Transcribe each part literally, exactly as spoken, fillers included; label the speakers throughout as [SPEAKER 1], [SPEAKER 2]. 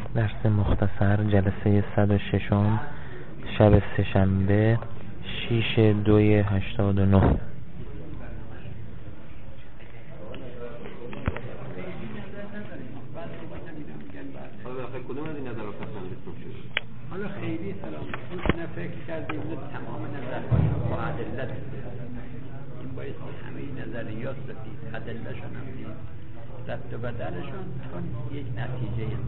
[SPEAKER 1] درس مختصر جلسه صد و ششم شب سه‌شنبه شیش دوی هشتاد و نه.
[SPEAKER 2] حالا خیلی سلام نه فکر کردیم نه تمام نظرهاشون با ادلت این باید همه نظریات رو دید، ادلهشون هم دید، رد و بدلشون چون یک نتیجه این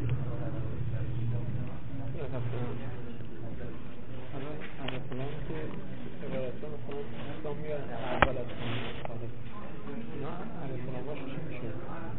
[SPEAKER 3] حالا فلان که عبارتون خود اصلا میان اول از خود اینا علی فلاناش چی میشه؟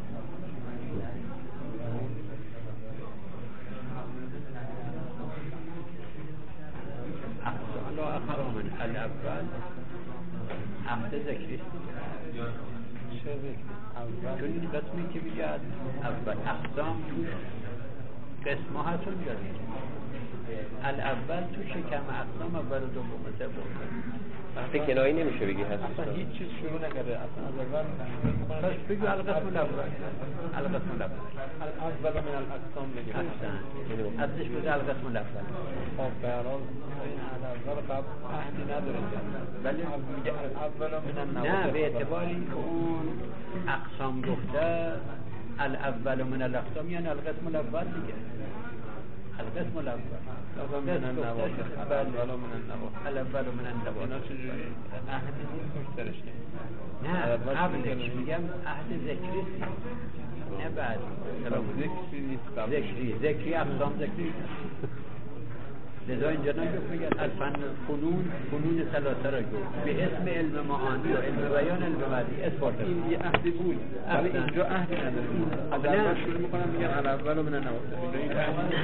[SPEAKER 2] حالا اقرامن الاول عهد ذکری
[SPEAKER 3] چه ذکری؟ اول
[SPEAKER 2] چون قسمی که بگید اول اقسام توش قسمه ها هستون جدید الاول تو شکم اقسام اول و دوم و سوم
[SPEAKER 4] وقتی کنایی نمیشه بگی هست
[SPEAKER 3] اصلا هیچ چیز شروع نکرده اصلا از اول
[SPEAKER 2] پس بگو القسم الاول القسم الاول
[SPEAKER 3] الاول من الاقسام بگیم
[SPEAKER 2] اصلا ازش بگو القسم الاول
[SPEAKER 3] خب برحال این الاول قبل اهدی نداره
[SPEAKER 2] ولی
[SPEAKER 3] میگه الاول من النوازه
[SPEAKER 2] نه به اعتباری که اون اقسام گفته الاول من الاقسام یعنی القسم الاول دیگه القسم الاول
[SPEAKER 3] من النوازه الاول من النوازه
[SPEAKER 2] الاول من النوازه
[SPEAKER 3] اینا چجوری اهدی نیست مشترش
[SPEAKER 2] نه قبلش میگم عهد ذکری نه بعد
[SPEAKER 3] ذکری نیست قبل
[SPEAKER 2] ذکری ذکری اقسام ذکری لذا اینجا نگفت میگن الفن فنون فنون ثلاثه را گفت به اسم علم معانی و علم بیان علم بعدی اثبات
[SPEAKER 3] این یه عهدی بود ولی اینجا عهدی نداره از اول شروع میکنم میگن الاول من النوازه اینجا این عهد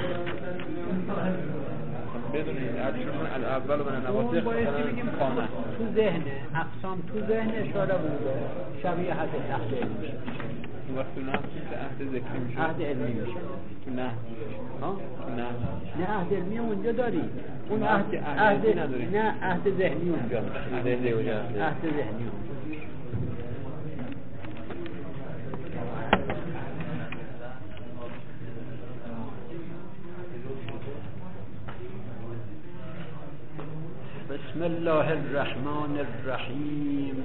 [SPEAKER 3] بدون این عهد شروع میکنم الاول من النوازه خانه
[SPEAKER 2] تو ذهن اقسام تو ذهن اشاره بوده شبیه حد عهد علمی میشه
[SPEAKER 3] این وقت نه که عهد ذکری میشه
[SPEAKER 2] عهد علمی میشه
[SPEAKER 3] نه
[SPEAKER 2] ها
[SPEAKER 3] نه
[SPEAKER 2] نه عهد علمی اونجا داری اون عهد عهد نداری نه عهد ذهنی اونجا
[SPEAKER 4] ذهنی اونجا
[SPEAKER 2] عهد ذهنی اونجا بسم الله الرحمن الرحیم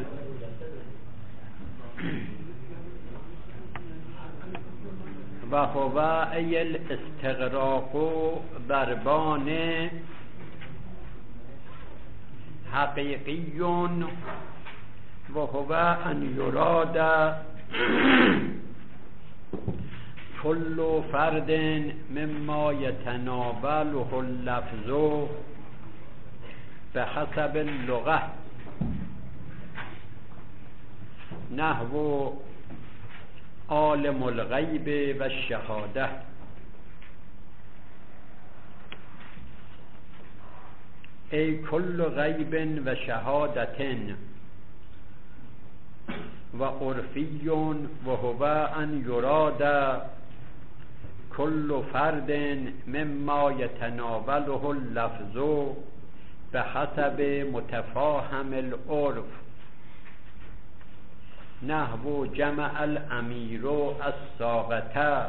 [SPEAKER 2] و هو ای الاستغراق بربان حقیقی و هو ان یراد کل فرد مما یتناوله اللفظ به حسب اللغه نحو عالم الغیب و الشهاده ای کل غیب و شهادت و عرفی و هو ان یراد کل فرد مما یتناوله اللفظ به حسب متفاهم العرف نحو جمع الامیر الساقطه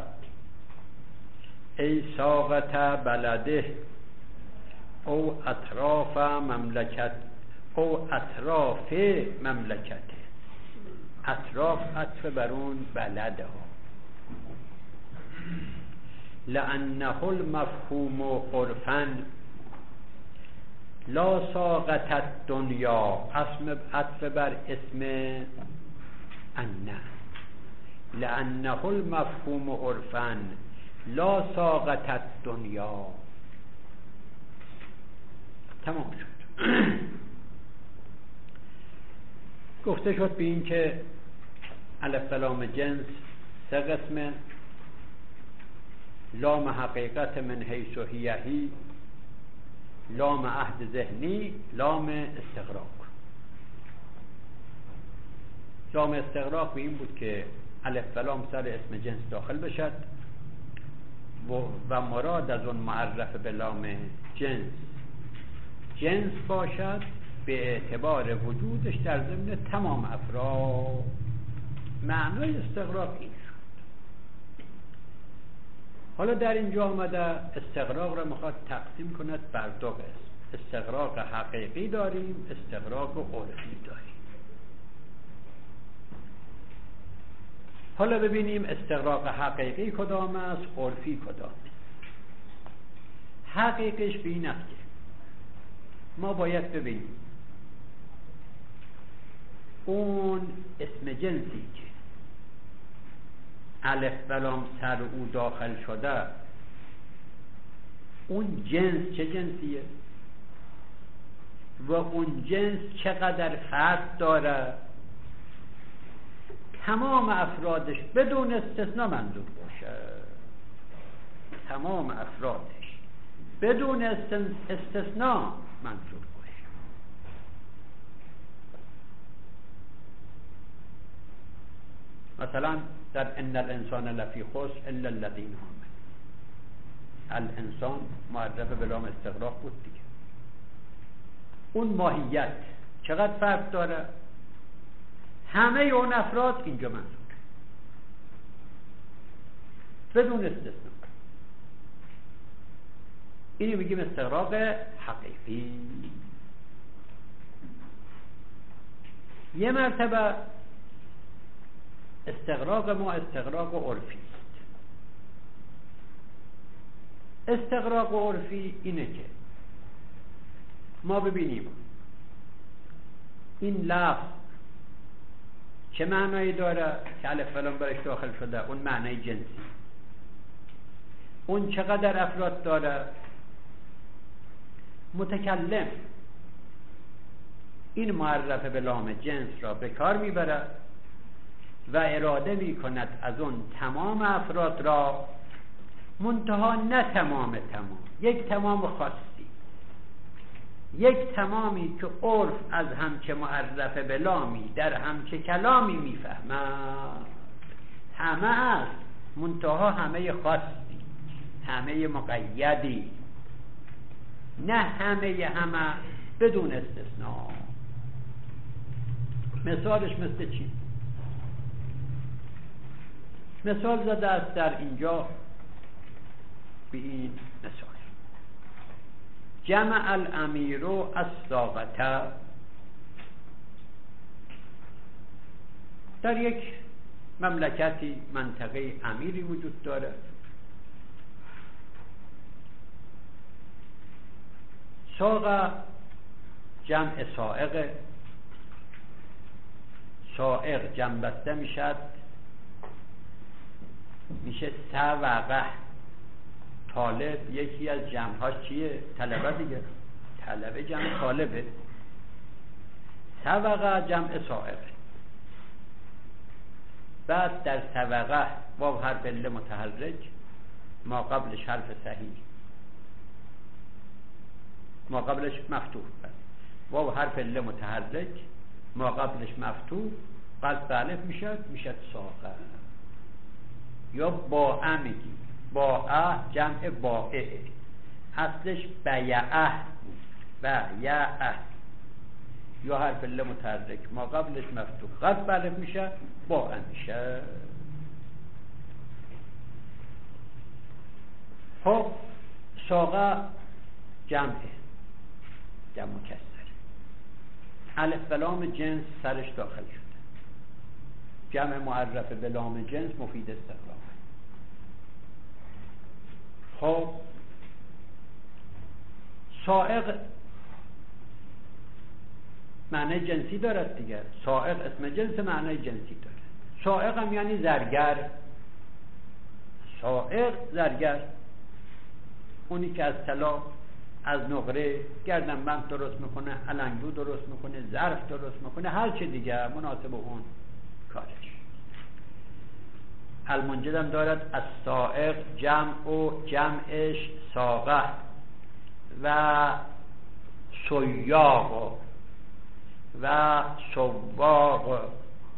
[SPEAKER 2] ای ساقطه بلده او اطراف مملکت او اطراف مملکت اطراف عطف برون بلده لانه المفهوم عرفا لا ساقط الدنیا اسم عطف بر اسم انه لانه المفهوم عرفا لا ساقط الدنیا تمام شد. گفته شد به این که الف لام جنس سه قسمه لام حقیقت من حیث و هیهی لام عهد ذهنی لام استغراق لام استغراق به این بود که الف و لام سر اسم جنس داخل بشد و مراد از اون معرف به لام جنس جنس باشد به اعتبار وجودش در ضمن تمام افراد. معنای استغراق این شد. حالا در اینجا آمده استغراق را میخواد تقسیم کند بر دو قسم. استغراق حقیقی داریم، استغراق عرفی داریم. حالا ببینیم استغراق حقیقی کدام است، عرفی کدام است. حقیقیش به این است که ما باید ببینیم اون اسم جنسی که الف بلام سر او داخل شده، اون جنس چه جنسیه و اون جنس چقدر فرد داره، تمام افرادش بدون استثناء منظور باشه. تمام افرادش بدون استثناء منظور باشه. مثلا در ان الانسان لفی خسر الا الذین آمنوا، الانسان معرف به لام استغراق بود دیگه. اون ماهیت چقدر فرق داره؟ همه اون افراد اینجا منظور بدون استثناء. اینو میگیم استغراق حقیقی. یه مرتبه استغراق ما استغراق عرفی است. استغراق عرفی اینه که ما ببینیم این لفظ چه معنایی داره که الف لام برش داخل شده، اون معنای جنسی. اون چقدر افراد داره؟ متکلم این معرف به لام جنس را به کار میبره و اراده میکند از اون تمام افراد را، منتها نه تمام تمام، یک تمام خاصی، یک تمامی که عرف از همچه معرف به لامی در همچه کلامی میفهمد. همه است، منتها همه خاصی، همه مقیدی، نه همه همه بدون استثناء. مثالش مثل چی؟ مثال زده است در اینجا به این مثال: جمع الامیر الساقطه. در یک مملکتی، منطقه امیری وجود داره. ساق جمع سائق، سائق جمع بسته میشد میشه سوقه. طالب یکی از جمعهاش چیه؟ طلبه دیگه. طلبه جمع طالبه. سوقه جمع سائق. بعد در سوقه واو حرف عله متحرک، ما قبلش حرف صحیح، ما قبلش مفتوح. واو حرف عله متحرک، ما قبلش مفتوح، قلب به الف میشد، میشد ساقه. یا باء میگی، باء جمع بائع، اصلش بیعه بود، بیعه. یا حرف عله متحرک، ما قبلش مفتوح، قلب به الف میشه، باء میشه. خب ساقه جمعه، جمع مکسر، الف به لام جنس سرش داخل شده. جمع معرف به لام جنس مفید استغراق. خب سائق معنی جنسی دارد دیگر. سائق اسم جنس معنی جنسی داره. سائق هم یعنی زرگر. سائق زرگر، اونی که از طلا، از نقره گردنبند درست میکنه، علنگو درست میکنه، ظرف درست میکنه، هر چه دیگه مناسب اون کارش. المنجدم دارد از سائق جمع و جمعش ساقه و سیاق و سواق.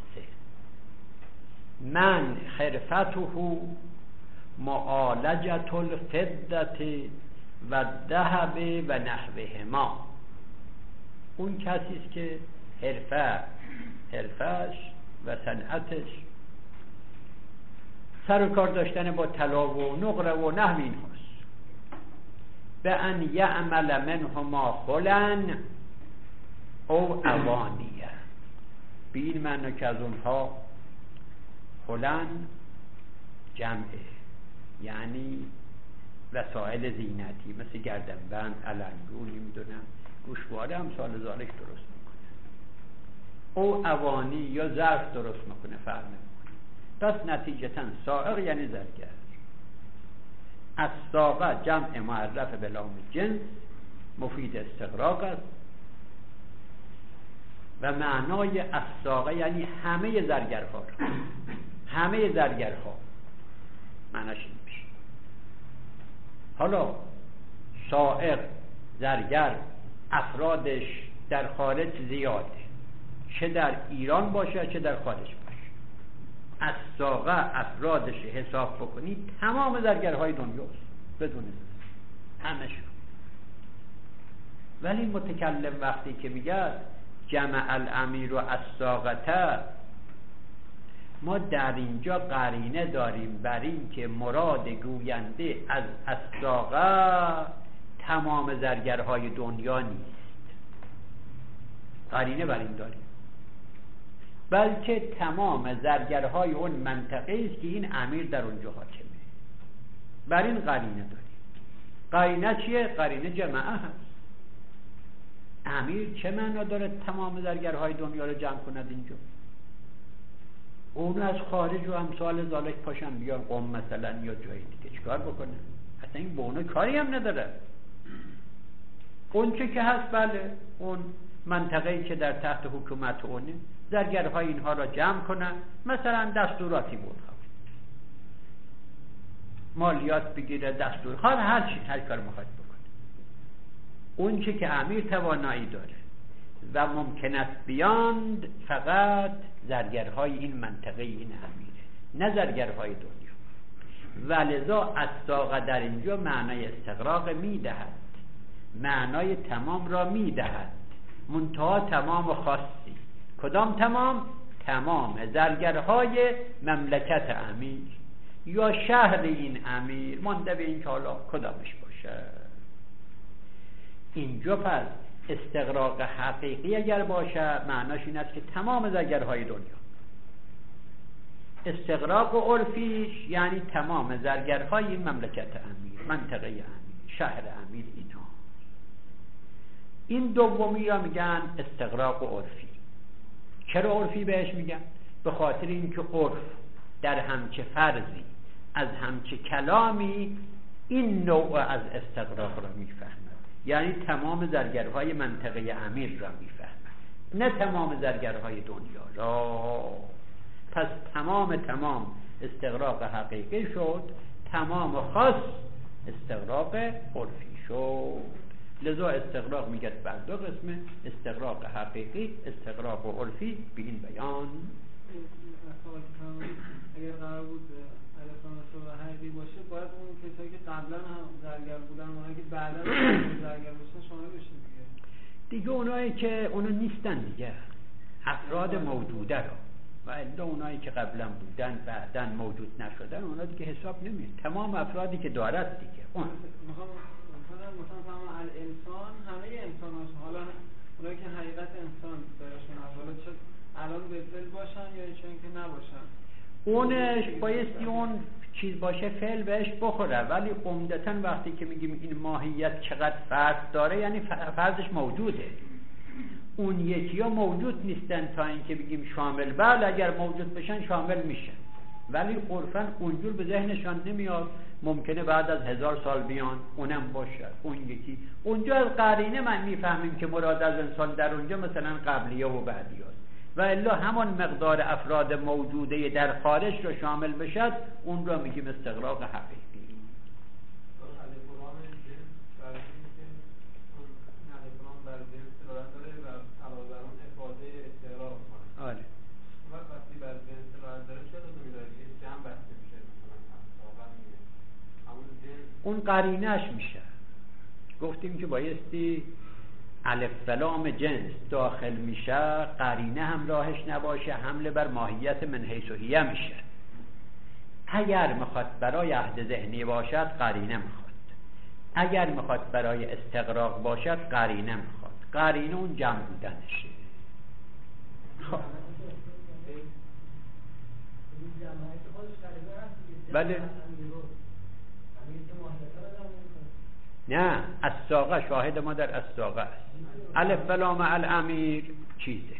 [SPEAKER 2] من خرفته معالجت الفدت و ذهب و نحوهما. اون کسی است که حرفه حرفش و صنعتش سر و کار داشتن با طلا و نقره و نحو این هاست. به ان یعمل منهما خلن او اوانیه، به این معنی که از اونها خلن جمعه، یعنی وسایل زینتی مثل گردنبند، علنگو، نمیدونم گوشواره هم سال زالش درست میکنه، او اوانی یا ظرف درست میکنه، فرق نمیکنه. پس نتیجتا سائق یعنی زرگر. الساقه جمع معرف به لام جنس مفید استغراق است و معنای الساقه یعنی همه زرگرها، همه زرگرها معناش این میشه. حالا سائق، زرگر، افرادش در خارج زیاده، چه در ایران باشه چه در خارج باشه. از ساقه افرادش حساب بکنید تمام زرگرهای دنیاست بدون همشون. ولی متکلم وقتی که میگه جمع الامیر و الساقته، ما در اینجا قرینه داریم بر این که مراد گوینده از الساقه تمام زرگرهای دنیا نیست، قرینه بر این داریم، بلکه تمام زرگرهای اون منطقه است که این امیر در اونجا حاکمه. بر این قرینه داریم. قرینه چیه؟ قرینه جمعه هست. امیر چه معنا داره تمام زرگرهای دنیا رو جمع کند اینجا؟ اون از خارج و امثال ذالک پاشن بیان قم مثلا یا جایی دیگه چیکار بکنه؟ اصلا این به اون کاری هم نداره. اون چه که هست بله اون منطقه‌ای که در تحت حکومت اونه، زرگرهای اینها را جمع کنن، مثلا دستوراتی بود، مالیات بگیره، دستور هر هر چی هر کار میخواد بکنه. اون چه که امیر توانایی داره و ممکن است بیاند فقط زرگرهای این منطقه این امیره، نه زرگرهای دنیا. ولذا الساقه در اینجا معنای استغراق میدهد، معنای تمام را میدهد، منتها تمام خاصی. کدام تمام؟ تمام زرگرهای مملکت امیر یا شهر این امیر، مانده به این که حالا کدامش باشه. اینجا پس استغراق حقیقی اگر باشه معناش این است که تمام زرگرهای دنیا. استغراق و عرفیش یعنی تمام زرگرهای این مملکت امیر، منطقه امیر، شهر امیر اینا. این دومی را میگن استغراق و عرفی. چرا عرفی بهش میگن؟ به خاطر اینکه عرف در همچه فرضی از همچه کلامی این نوع از استغراق را میفهمد، یعنی تمام زرگرهای منطقه امیر را میفهمد، نه تمام زرگرهای دنیا را. پس تمام تمام استغراق حقیقی شد، تمام خاص استغراق عرفی شد. لذا استغراق میگد بر دو قسمه، استغراق حقیقی، استغراق و عرفی. به این بیان
[SPEAKER 3] اگر قرار بود الفانسو و حقیقی باشه باید اون کسایی که قبلا هم زرگر بودن اونایی که بعدا زرگر باشن شامل بشن دیگه.
[SPEAKER 2] دیگه اونایی که اونا نیستن دیگه، افراد موجوده رو، و الا اونایی که قبلا بودن بعدا موجود نشدن اونا دیگه حساب نمیاد. تمام افرادی که دارد دیگه اون
[SPEAKER 3] مثلا تمام الانسان همه انسان هاست. حالا اونایی که حقیقت انسان برشون حالا چه الان به فعل باشن یا چون که نباشن،
[SPEAKER 2] اونش بایستی اون چیز باشه فعل بهش بخوره. ولی عمدتاً وقتی که میگیم این ماهیت چقدر فرض داره یعنی فرضش موجوده. اون یکی ها موجود نیستن تا اینکه بگیم شامل. بله اگر موجود بشن شامل میشن، ولی عرفاً اونجور به ذهنشان نمیاد. ممکنه بعد از هزار سال بیان اونم باشه. اون یکی اونجا از قرینه من میفهمیم که مراد از انسان در اونجا مثلا قبلیه و بعدیه است، و الا همان مقدار افراد موجوده در خارج رو شامل بشد اون رو میگیم استغراق حقیقی. آره.
[SPEAKER 3] وقتی بر جنس استراحت داره چه تو میداری که جمع بسته میشه مثلا
[SPEAKER 2] اون قرینهش میشه. گفتیم که بایستی الف لام جنس داخل میشه، قرینه هم راهش نباشه، حمله بر ماهیت من حیث و هیه میشه. اگر میخواد برای عهد ذهنی باشد قرینه میخواد، اگر میخواد برای استغراق باشد قرینه میخواد. قرینه اون جمع بودنشه. خب بله نه، الساقه شاهد ما در الساقه است. الف لام الامیر چیزه،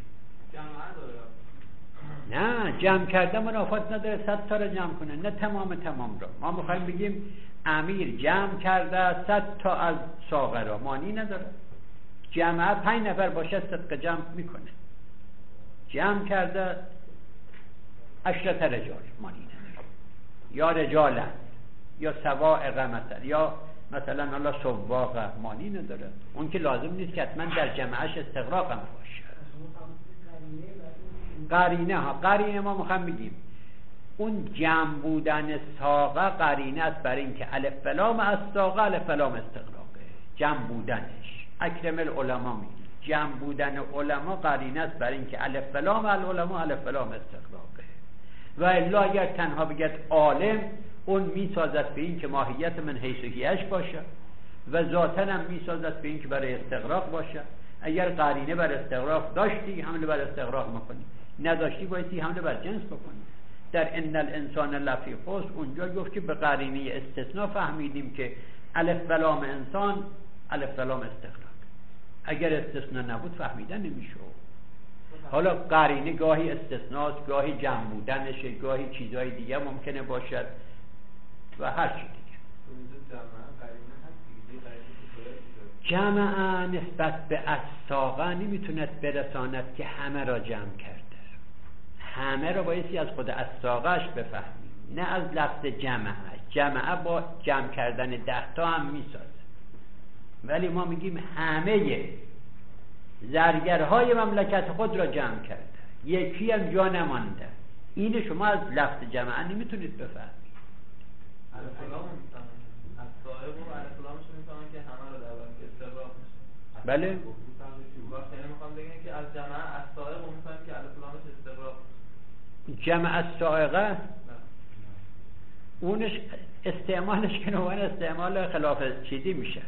[SPEAKER 2] نه جمع کرده منافات نداره صد تا رو جمع کنه، نه تمام تمام را. ما میخوایم بگیم امیر جمع کرده صد تا از ساقه را، معنی نداره. جمعه پنج نفر باشه صدق جمع میکنه. جمع کرده عشرت رجال، معنی نداره. یا رجالن یا سواعق مثلا، یا مثلا حالا سواق، معنی نداره. اون که لازم نیست که حتما در جمعش استغراق هم باشه. قرینه ها، قرینه ما میخوام بگیم اون جمع بودن ساقه قرینه است برای اینکه الف لام از ساقه الف لام استغراقه، جمع بودنش. اکرم العلماء میگه جمع بودن علما قرینه است برای اینکه الف لام العلماء الف لام استغراقه. و الا اگر تنها بگید عالم، اون میسازد به این که ماهیت من حیثیتش باشه و ذاتن هم میسازد به این که برای استغراق باشه. اگر قرینه بر استغراق داشتی حمله بر استغراق میکنی، نداشتی بایستی حمله بر جنس بکنی. در ان الانسان لفی خسر اونجا گفت که به قرینه استثناء فهمیدیم که الف و لام انسان الف و لام استغراق. اگر استثناء نبود فهمیدن نمیشه. حالا قرینه گاهی استثناست، گاهی جمع بودنشه، گاهی چیزهای دیگه ممکنه باشد و هر چی دیگه. جمع نسبت به الساقه نمیتوند برساند که همه را جمع کرده. همه را بایستی از خود الساقهش بفهمیم، نه از لفظ جمعه. جمعه با جمع کردن ده تا هم میسازه، ولی ما میگیم همه زرگرهای مملکت خود را جمع کرده، یکی هم جا نمانده. این شما از لفظ جمعه نمیتونید بفهمید. بله
[SPEAKER 5] یعنی میخوام بگم که از جمعه السائق میفهمیم که الف لامش استغراق.
[SPEAKER 2] جمع السائقه اونش استعمالش که نوعا استعمال خلاف چیزی میشه.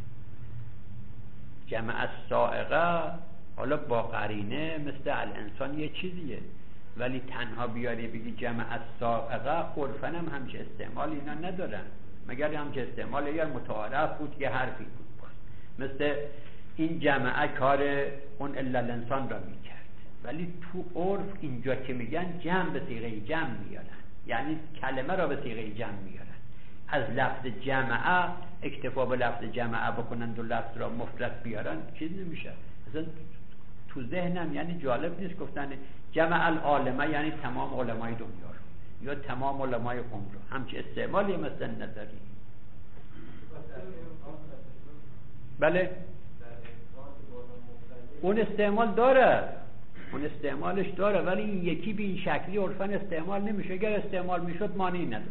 [SPEAKER 2] جمع السائقه حالا با قرینه مثل الانسان یه چیزیه، ولی تنها بیاری بگی جمع السائقه عرفاً هم همچه استعمال اینا ندارن، مگر همچه استعمال یا متعارف بود یه حرفی بود باز. مثل این جمعه کار اون الا الانسان را میکرد، ولی تو عرف اینجا که میگن جمع به صیغه جمع میارن، یعنی کلمه را به صیغه جمع میارن. از لفظ جمعه اکتفا به لفظ جمعه بکنند و لفظ را مفرد بیارن چیز نمیشه. اصلا تو ذهنم یعنی جالب نیست گفتن جمع العالمه یعنی تمام علمای دنیا رو یا تمام علمای قوم رو، همچه استعمالی مثلا نداری. بله اون استعمال داره، اون استعمالش داره، ولی این یکی به این شکلی عرفاً استعمال نمیشه. اگر استعمال میشد معنی نداره.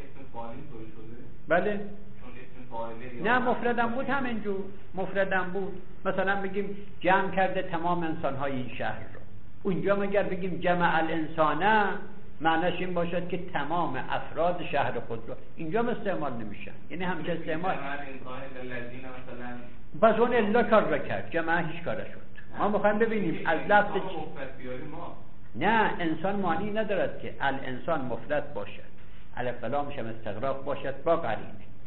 [SPEAKER 2] بله نه مفردم بود، همینجور مفردم بود. مثلا بگیم جمع کرده تمام انسانهای این شهر رو، اونجا مگر بگیم جمع الانسانه معنیش این باشد که تمام افراد شهر خود رو، اینجا استعمال نمیشن. یعنی همچه استعمال پس اون الا کار را کرد، جمعه هیچ کار شد. ما میخوایم ببینیم از لفظ نه انسان معنی ندارد که الانسان مفرد باشد، الف لامش هم استغراق باشد با قرینه.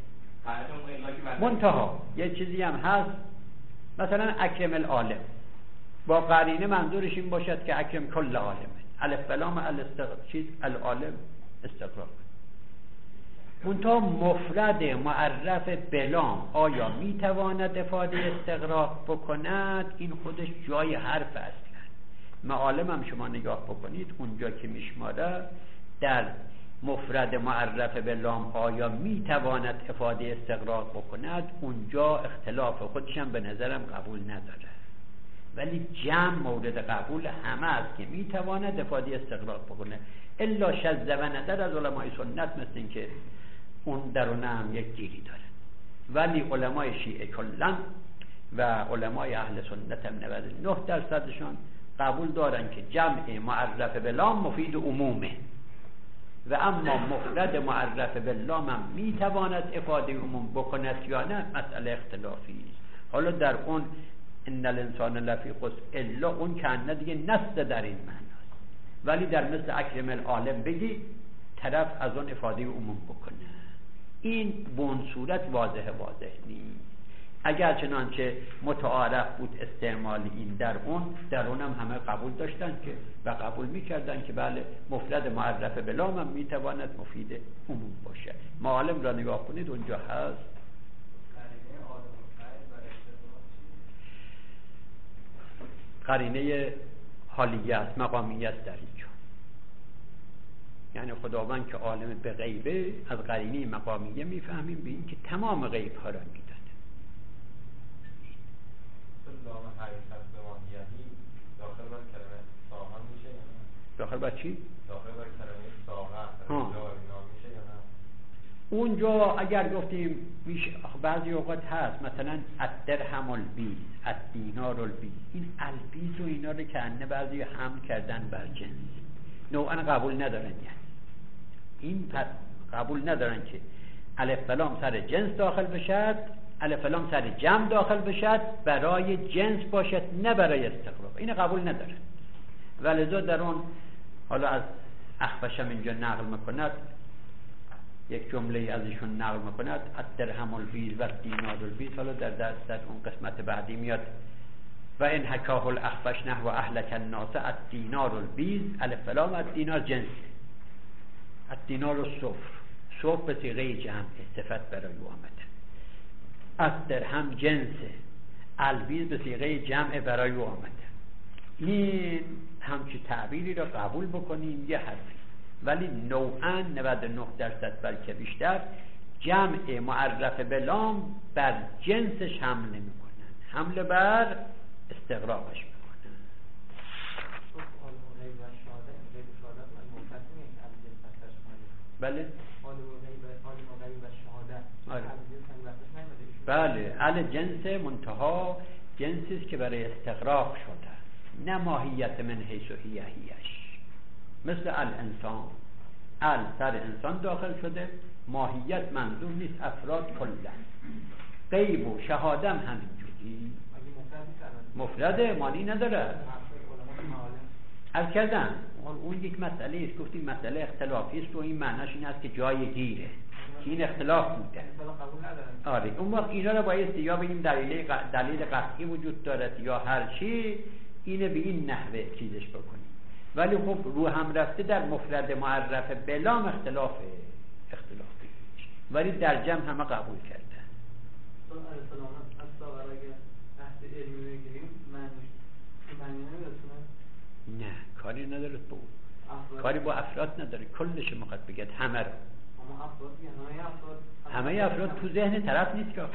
[SPEAKER 2] منتها یه چیزی هم هست، مثلا اکرم العالم با قرینه منظورش این باشد که اکرم کل عالمه، الف لام الاستغراق چیز العالم استغراق. منتها مفرد معرف بلام آیا میتواند افاده استغراق بکند؟ این خودش جای حرف اصلا. معالم هم شما نگاه بکنید اونجا که میشماره در مفرد معرف بلام آیا میتواند افاده استغراق بکند، اونجا اختلاف خودشم به نظرم قبول نداره، ولی جمع مورد قبول همه است که میتواند افاده استغراق بکنه، الا شذ و نظر از علمای سنت مثل این که اون درونه هم یک گیری داره. ولی علمای شیعه کلن و علمای اهل سنت هم نود و نه درصدشان قبول دارن که جمع معرف بلام مفید عمومه، و اما مفرد معرف به لام هم میتواند افاده عموم بکند یا نه مسئله اختلافی است. حالا در اون ان الانسان لفی خسر الا اون کنه دیگه نص در این معناست، ولی در مثل اکرم العالم بگی طرف از اون افاده عموم بکنه، این به اون صورت واضح واضح نیست. اگر چنانچه متعارف بود استعمال این در اون در اون هم همه قبول داشتن که و قبول میکردن که بله مفرد معرف به لام هم میتواند مفید عموم باشه. معالم را نگاه کنید اونجا هست. قرینه حالیه است، مقامیه است در اینجا. یعنی خداوند که عالم به غیبه از قرینه مقامیه میفهمیم به این که تمام غیب ها را میداده.
[SPEAKER 5] لام حقیقت به ماهیتی داخل بر کلمه ساغه میشه یا نه؟
[SPEAKER 2] داخل بر چی؟
[SPEAKER 5] داخل بر کلمه ساغه میشه یا نه؟
[SPEAKER 2] اونجا اگر گفتیم بعضی اوقات هست مثلا الدرهم البیز الدینار البیز، این البیز و اینا رو کنه بعضی هم کردن بر جنس، نوعا قبول ندارن. یعنی این پس قبول ندارن که الف لام سر جنس داخل بشد، الف لام سر جمع داخل بشد برای جنس باشد نه برای استقراق، این قبول ندارن. ولذا در اون حالا از اخفشم اینجا نقل میکند، یک جمله از ایشون نقل میکند الدرهم البیز و الدینار البیز. حالا در دست در اون قسمت بعدی میاد و ان حکاه الاخفش نحو اهلک الناس الدینار البیز الف لام الدینار جنس، الدینار الصفر، صفر به صیغه جمع صفت برای او آمده، الدرهم جنسه، البیز به صیغه جمع برای او آمده. این همچی تعبیری را قبول بکنیم یه حرفی، ولی نوعا نود و نه درصد بلکه بیشتر جمع معرف به لام بر جنسش حمله میکنن، حمله بر استقراقش میکنن. بله بله ال جنس منتها جنسی است که برای استقراق شده، نه ماهیت من حیث و هیه هیش. مثل الانسان، ال سر انسان داخل شده، ماهیت منظور نیست، افراد کلن. غیب و شهاده هم همینجوری مفرده، معنی نداره. از کردم اون یک مسئله است، گفتیم مسئله اختلافی است و این معناش این است که جای گیره، این اختلاف بوده. آره اون وقت اینا رو باید یا بگیم دلیل دلیل قطعی وجود دارد یا هر چی، اینه به این نحوه چیزش بکنیم. ولی خب رو هم رفته در مفرد معرف بلام اختلاف اختلافی، ولی در جمع همه قبول کرده. نه کاری نداره با اون، کاری با افراد نداره، کلش میخواد بگید همه رو. همه افراد تو ذهن طرف نیست که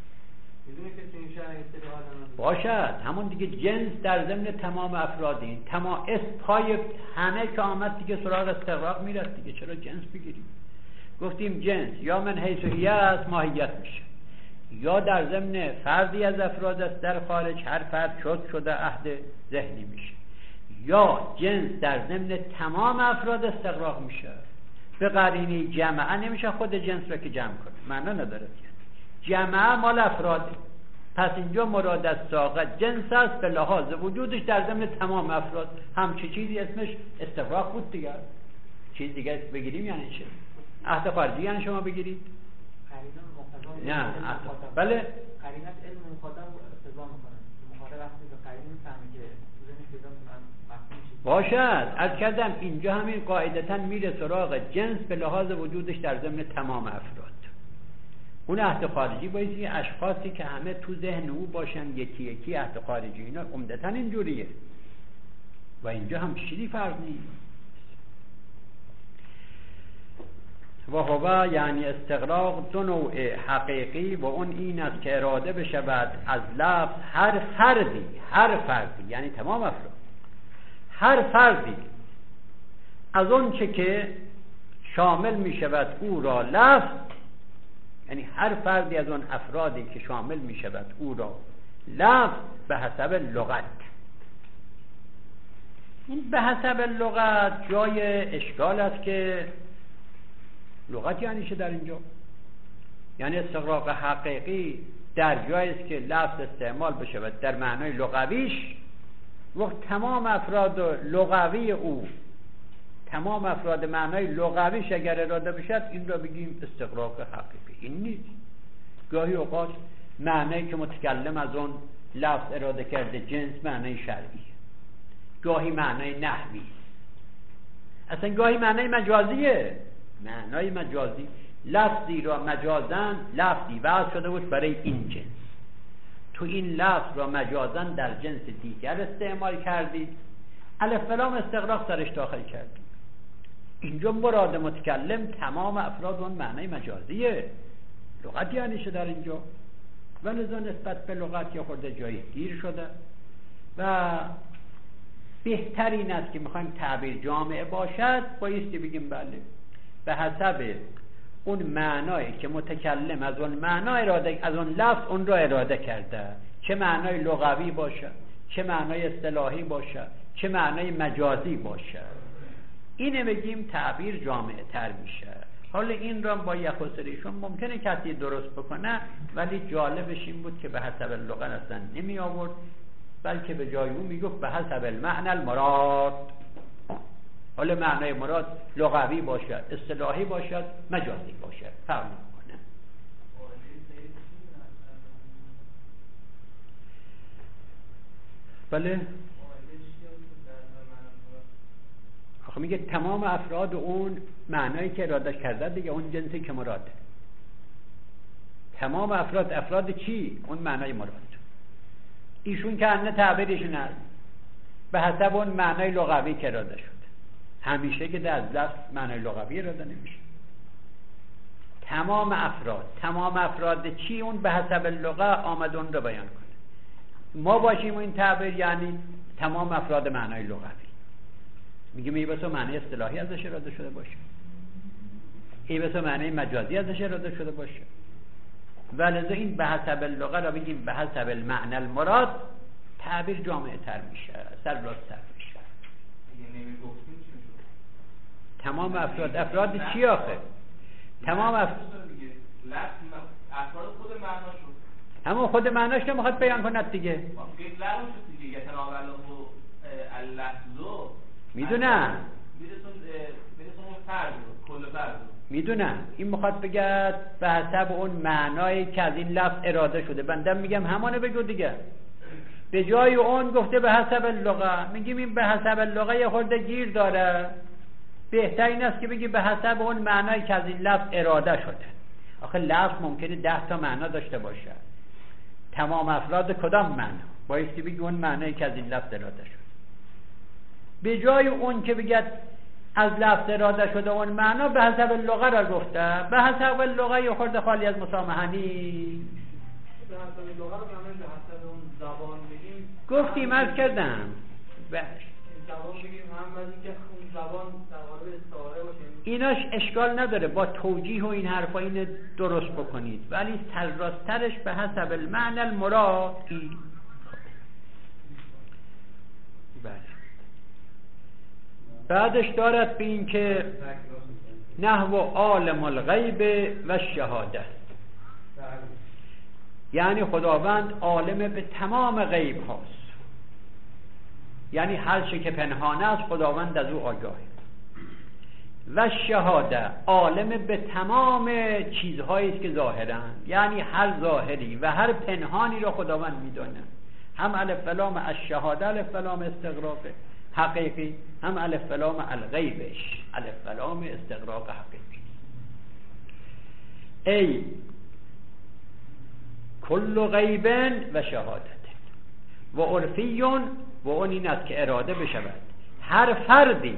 [SPEAKER 2] باشد، همون دیگه جنس در ضمن تمام افراد، این تمام اسم پای همه که آمد دیگه سراغ استقراق میرد دیگه، چرا جنس بگیریم؟ گفتیم جنس یا من حیث و هیه است ماهیت میشه، یا در ضمن فردی از افراد است در خارج هر فرد شد شده عهد ذهنی میشه، یا جنس در ضمن تمام افراد استقراق میشه. به قرینه جمعه نمیشه خود جنس را که جمع کنه، معنا نداره. جمعه مال افراده، پس اینجا مراد از ساقه جنس است به لحاظ وجودش در ضمن تمام افراد. همچه چیزی اسمش استقراق بود دیگر، چیز دیگر بگیریم یعنی چه؟ عهد خارجی یعنی شما بگیرید؟ نه بله
[SPEAKER 5] قرینت علم مخاطب اقتضا میکنه، مخاطب وقتی به قرینه میفهمه که ذهنش پیدا کنه
[SPEAKER 2] باشد. از کردم اینجا همین قاعدتا میره سراغ جنس به لحاظ وجودش در ضمن تمام افراد. اون عهد خارجی باید یه اشخاصی که همه تو ذهن او باشن یکی یکی عهد خارجی، اینا عمدتا اینجوریه و اینجا هم چیزی فرق نیست. و هو یعنی استقراق دو نوع حقیقی و اون این است که اراده بشود از لفظ هر فردی، هر فردی یعنی تمام افراد، هر فردی از اون چه که شامل می شود او را لفظ، یعنی هر فردی از اون افرادی که شامل می شود او را لفظ به حسب لغت. این به حسب لغت جای اشکال است که لغت یعنی چه در اینجا؟ یعنی استغراق حقیقی در جایی است که لفظ استعمال بشه و در معنای لغویش، وقت تمام افراد لغوی او، تمام افراد معنای لغویش اگر اراده بشد، این را بگیم استغراق حقیقی. این نیست. گاهی اوقات معنایی که متکلم از اون لفظ اراده کرده جنس معنای شرعی، گاهی معنای نحوی، اصلا گاهی معنای مجازیه. معنای مجازی لفظی را مجازن لفظی وضع شده بود برای این جنس، تو این لفظ را مجازن در جنس دیگر استعمال کردید، الف لام استغراق سرش داخل کردید. اینجا مراد متکلم تمام افراد اون معنای مجازیه. لغت یعنی چه در اینجا؟ و لذا نسبت به لغت یا خورده جایی گیر شده و بهتر این است که میخوایم تعبیر جامعه باشد، بایستی بگیم بله به حسب اون معنایی که متکلم از اون معنا اراده، از اون لفظ اون را اراده کرده، چه معنای لغوی باشه، چه معنای اصطلاحی باشه، چه معنای مجازی باشه، اینه بگیم تعبیر جامعه تر میشه. حالا این را با یخوسریشون ممکنه کسی درست بکنه، ولی جالبش این بود که به حسب لغت اصلا نمی آورد، بلکه به جای اون میگفت به حسب المعنى المراد. حالا معنای مراد لغوی باشد، اصطلاحی باشد، مجازی باشد، فرق نمی‌کنه. بله آخه میگه تمام افراد اون معنایی که اراده کرده دیگه، اون جنسی که مراده. تمام افراد افراد چی؟ اون معنای مراد. ایشون که انه تعبیرشون هست به حسب اون معنای لغوی که اراده شده. همیشه که در لفظ معنای لغوی اراده نمیشه. تمام افراد تمام افراد چی؟ اون به حسب لغت آمد اون رو بیان کنه. ما باشیم این تعبیر یعنی تمام افراد معنای لغوی. میگیم ای بسا معنی اصطلاحی ازش اراده شده باشه، ای بسا معنی مجازی ازش اراده شده باشه، ولذا این به حسب لغت را بگیم به حسب المعنى المراد، تعبیر جامعه تر میشه، سر راست تر میشه. تمام افراد افراد چی آخه؟ تمام افراد
[SPEAKER 6] افراد خود معناشون،
[SPEAKER 2] همون خود معناش رو میخواد بیان کند دیگه. میدونم میدونم این میخواد بگه به حسب اون معنایی که از این لفظ اراده شده. بنده میگم همانو بگو دیگه. به جای اون گفته به حسب اللغه، میگیم این به حسب اللغه یه خورده گیر داره. بهتر این است که بگی به حسب اون معنایی که از این لفظ اراده شده. آخه لفظ ممکنه ده تا معنا داشته باشه. تمام افراد کدام معنا؟ بایستی بگی اون معنایی که از این لفظ اراده شده. به جای اون که بگید از لفظ اراده شده اون معنا، به حسب اللغه را گفته. به حسب اللغه یه خورده خالی از مسامحه نیست.
[SPEAKER 3] به حسب لغه رو به حسب اون زبان بگیم.
[SPEAKER 2] گفتیم عرض کردم
[SPEAKER 3] باش زبان بگیم هم ولی که اون زبان در قالب استعاره باشه.
[SPEAKER 2] ایناش اشکال نداره، با توجیه و این حرفا اینو درست بکنید، ولی سرراسترش به حسب المعنى المراد. بله. بعدش دارد به این که نحو عالم الغیب و شهاده، یعنی خداوند عالم به تمام غیب هاست، یعنی هر چه که پنهان است خداوند از او آگاهه. و شهاده عالم به تمام چیزهایی است که ظاهرند، یعنی هر ظاهری و هر پنهانی را خداوند میدونه. هم الف لام الشهاده الف لام استغراق حقیقی، هم الف لام الغیبش الف لام استغراق حقیقی. ای کل غیب و شهادت و عرفیون، و اون این است که اراده بشود هر فردی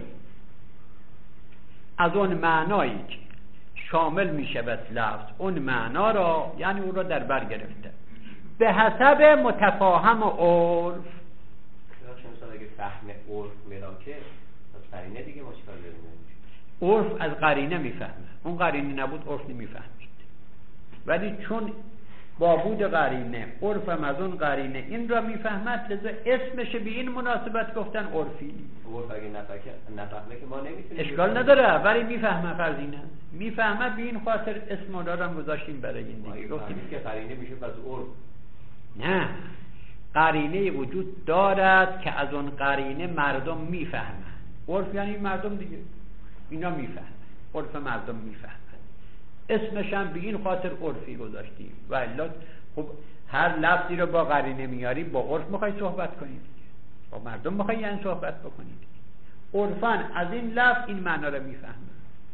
[SPEAKER 2] از اون معنایی که شامل می شود لفظ اون معنا را، یعنی اون را در بر گرفته به حسب متفاهم و عرف.
[SPEAKER 4] مثلا اگه فهم عرف ملاکه از قرینه دیگه ما چیکار داریم؟
[SPEAKER 2] عرف از قرینه میفهمه، اون قرینه نبود عرف نمیفهمید. ولی چون با بود قرینه، عرفم از اون قرینه این را میفهمد، لذا اسمش به این مناسبت گفتن عرفی.
[SPEAKER 4] عرف اگه نفهمه که ما نمیتونیم
[SPEAKER 2] اشکال نداره، ولی میفهمه. فرض این است میفهمه، به این خاطر اسم اون را هم گذاشتیم برای این دیگه.
[SPEAKER 4] گفتیم که قرینه میشه پس عرف.
[SPEAKER 2] نه، قرینه وجود دارد که از اون قرینه مردم میفهمن. عرف یعنی مردم دیگه، اینا میفهمن، عرف مردم میفهمن. اسمش هم به این خاطر عرفی گذاشتیم. و الا خب هر لفظی رو با قرینه میاری، با عرف میخوای صحبت کنید، با مردم میخوای یعنی صحبت بکنید. عرفان از این لفظ این معنا رو میفهمن.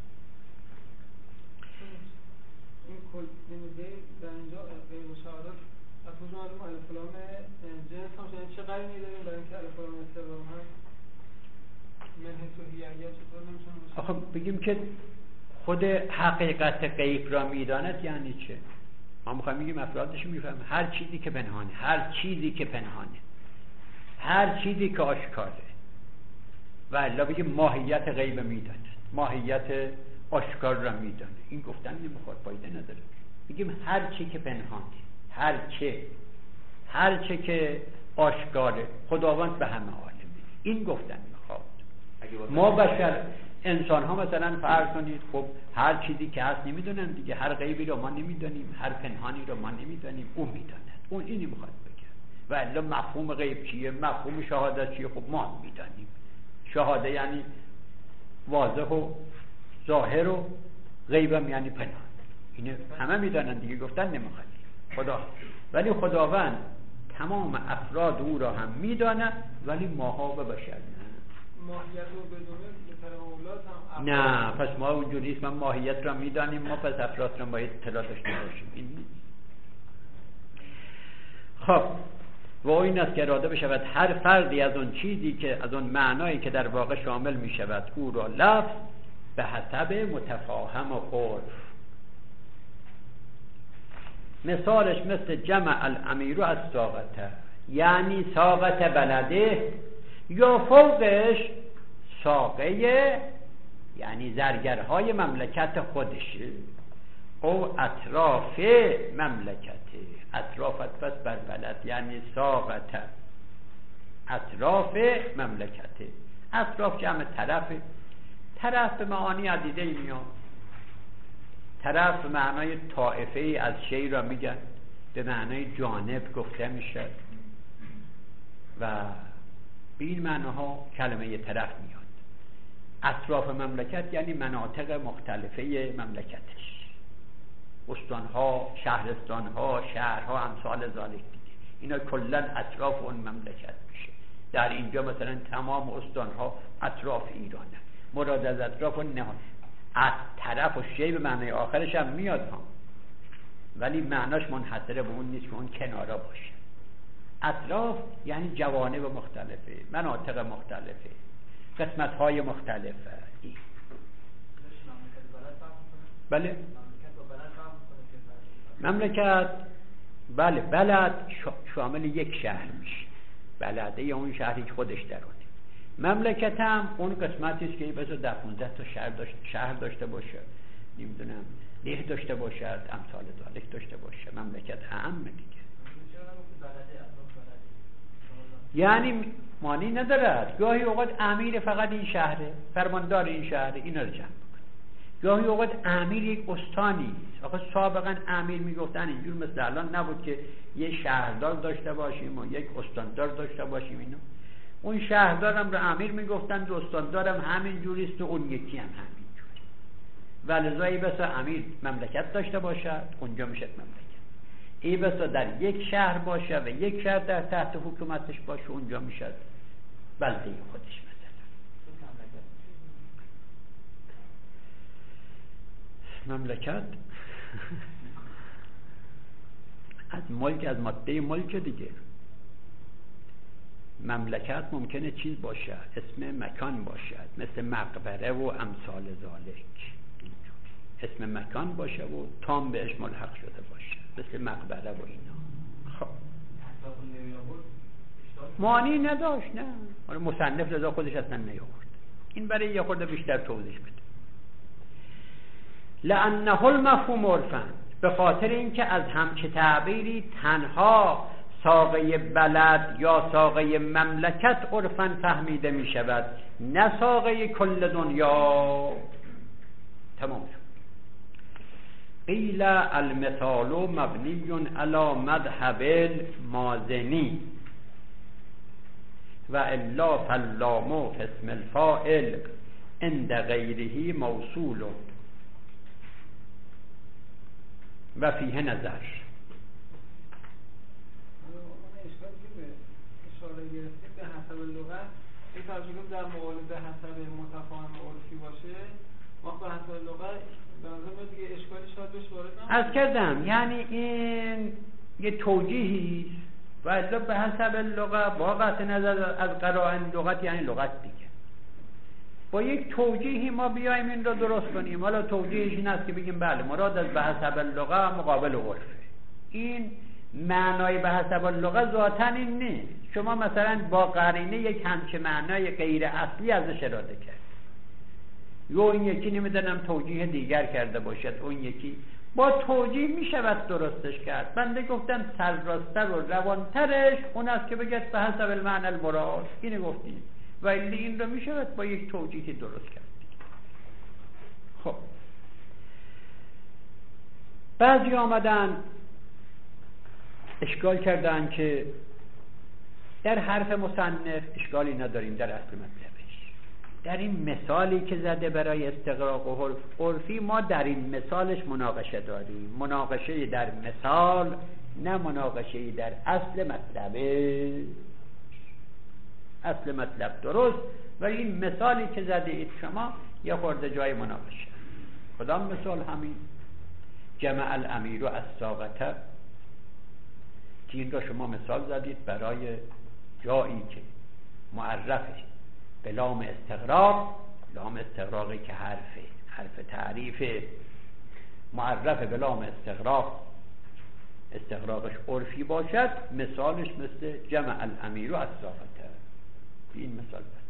[SPEAKER 3] این کل نمیده در اینجا غیر مشاهدات از کجا معلوم الف لام جنس هم یعنی چه قرینه‌ای داریم برای اینکه الف لام استقرام هست؟ منه توهیه چطور نمیشه؟
[SPEAKER 2] آخه بگیم که خود حقیقت غیب را میداند یعنی چه؟ ما میخوایم بگیم افرادش میفهمه. هر چیزی که پنهانه، هر چیزی که پنهانه، هر چیزی که آشکاره. و الا بگیم ماهیت غیب میداند، ماهیت آشکار را میدانه. این گفتن نمیخواد، فایده نداره. بگیم هر چی که پنهانه، هر چه هر چه که آشکاره، خداوند به همه عالمه. این گفتن میخواد. ما بشر انسان ها مثلا فرض کنید خب هر چیزی که هست نمیدونن دیگه، هر غیبی رو ما نمیدونیم، هر پنهانی رو ما نمیدونیم، اون میداند. اون اینی میخواد بگه. و الا مفهوم غیب چیه، مفهوم شهادت چیه؟ خب ما میدونیم. شهاده یعنی واضح و ظاهر و غیبم یعنی پنهان. اینه همه میدونن دیگه، گفتن نمیخواد خدا. ولی خداوند تمام افراد او را هم میداند، ولی ماها و بشر نه.
[SPEAKER 3] ماهیت رو بدونه بهتر اولاد هم
[SPEAKER 2] نه، پس ما اونجوری است. ما ماهیت را میدانیم، ما پس افراد را باید اطلاع داشته باشیم. این نیست. خب و این است که اراده بشود هر فردی از اون چیزی که از اون معنایی که در واقع شامل می شود او را لفظ به حسب متفاهم و عرف. مثالش مثل جمع الامیر از ساقته، یعنی ساقت بلده، یا فوقش ساقه یعنی زرگرهای مملکت خودشه، او اطراف مملکته. اطراف پس بر بلد یعنی ساقته، اطراف مملکته. اطراف جمع طرف. طرف به معانی عدیده ای میاد. طرف به معنای طائفه ای از شی را میگن، به معنای جانب گفته میشه و به این معناها کلمه طرف میاد. اطراف مملکت یعنی مناطق مختلفه مملکتش، استانها، شهرستانها، شهرها، امثال ذالک دیگه. اینا کلا اطراف اون مملکت میشه. در اینجا مثلا تمام استانها اطراف ایرانه. مراد از اطراف اون نه، از طرف و شی به معنی آخرش هم میاد هم، ولی معناش منحصره به اون نیست که اون کنارا باشه. اطراف یعنی جوانب مختلفه، مناطق مختلفه، قسمت های مختلفه. این بله مملکت، بله بلد شامل یک شهر میشه. بلده یا اون شهری که خودش درونه. مملکت هم اون قسمتی است که بذار ده پانزده تا شهر داشته شهر داشته باشه، نمیدونم ده داشته باشد، امثال ذالک داشته باشه. مملکت هم دیگه یعنی معنی ندارد. گاهی اوقات امیر فقط این شهره، فرماندار این شهره، اینا رو جمع بکن. گاهی اوقات امیر یک استانی است. آخه سابقا امیر میگفتن اینجور مثل الان نبود که یه شهردار داشته باشیم و یک استاندار داشته باشیم. اینا اون شهردارم رو امیر میگفتن و استاندارم همین جوریست و اون یکی هم همین جوری. ولذایی بسا امیر مملکت داشته باشد، اونجا میشه مملکت. ای بسا در یک شهر باشه و یک شهر در تحت حکومتش باشه، اونجا میشه بلده خودش. مثلا مملکت از ملک، از ماده ملک دیگه. مملکت ممکنه چیز باشه، اسم مکان باشد، مثل مقبره و امثال ذالک. اسم مکان باشه و تام بهش ملحق شده باشه، مثل مقبره و اینا. خب معنی نداشت، نه مصنف لذا خودش اصلا نیاورد. این برای یه خورده بیشتر توضیح بده. لأنه المفهوم عرفاً، به خاطر اینکه از همچه تعبیری تنها ساقه بلد یا ساقه مملکت عرفاً فهمیده می شود، نه ساقه کل دنیا. تمام شد. قیل المثال مبنی علی مذهب المازنی و الا فاللام اسم الفاعل عند غیره موصول و فیه نظر.
[SPEAKER 3] اشاره گرفتیم به حسب لغت، این ترجمه در مقابل به حسب متفاهم عرفی باشه، ما به حسب لغت به نظر دیگه اشکالی شاید بهش وارد نشه.
[SPEAKER 2] عرض کردم یعنی این یه توجیهی و الا به حسب لغت با قطع نظر از قرائن لغت یعنی لغت دیگه. با یک توجیهی ما بیایم این رو درست کنیم. حالا توجیهش این است که بگیم بله مراد از به حسب لغت مقابل عرفه. این معنای به حسب لغت ذاتاً این نیست. شما مثلا با قرینه یک همچه معنای غیر اصلی ازش اراده کرد، یا این یکی نمیدونم توجیه دیگر کرده باشد، اون یکی با توجیه میشود درستش کرد. بنده گفتم سرراستر و روانترش اون است که بگید به حسب المعنی المراد. اینه گفتیم و این رو میشود با یک توجیه درست کرد. خب بعضی آمدن اشکال کردن که در حرف مصنف اشکالی نداریم در اصل مطلبش. در این مثالی که زده برای استغراق و حرف عرفی ما در این مثالش مناقشه داریم. مناقشه در مثال نه مناقشه در اصل مطلب. اصل مطلب درست و این مثالی که زده اید شما یه خورده جای مناقشه. کدام مثال؟ همین جمع الامیر و الساقطه که این را شما مثال زدید برای جایی که معرفه به لام استغراق، لام استغراقی که حرفه حرف تعریف معرفه به لام استغراق، استغراقش عرفی باشد، مثالش مثل جمع الامیر و الساقطه. این مثال بدید.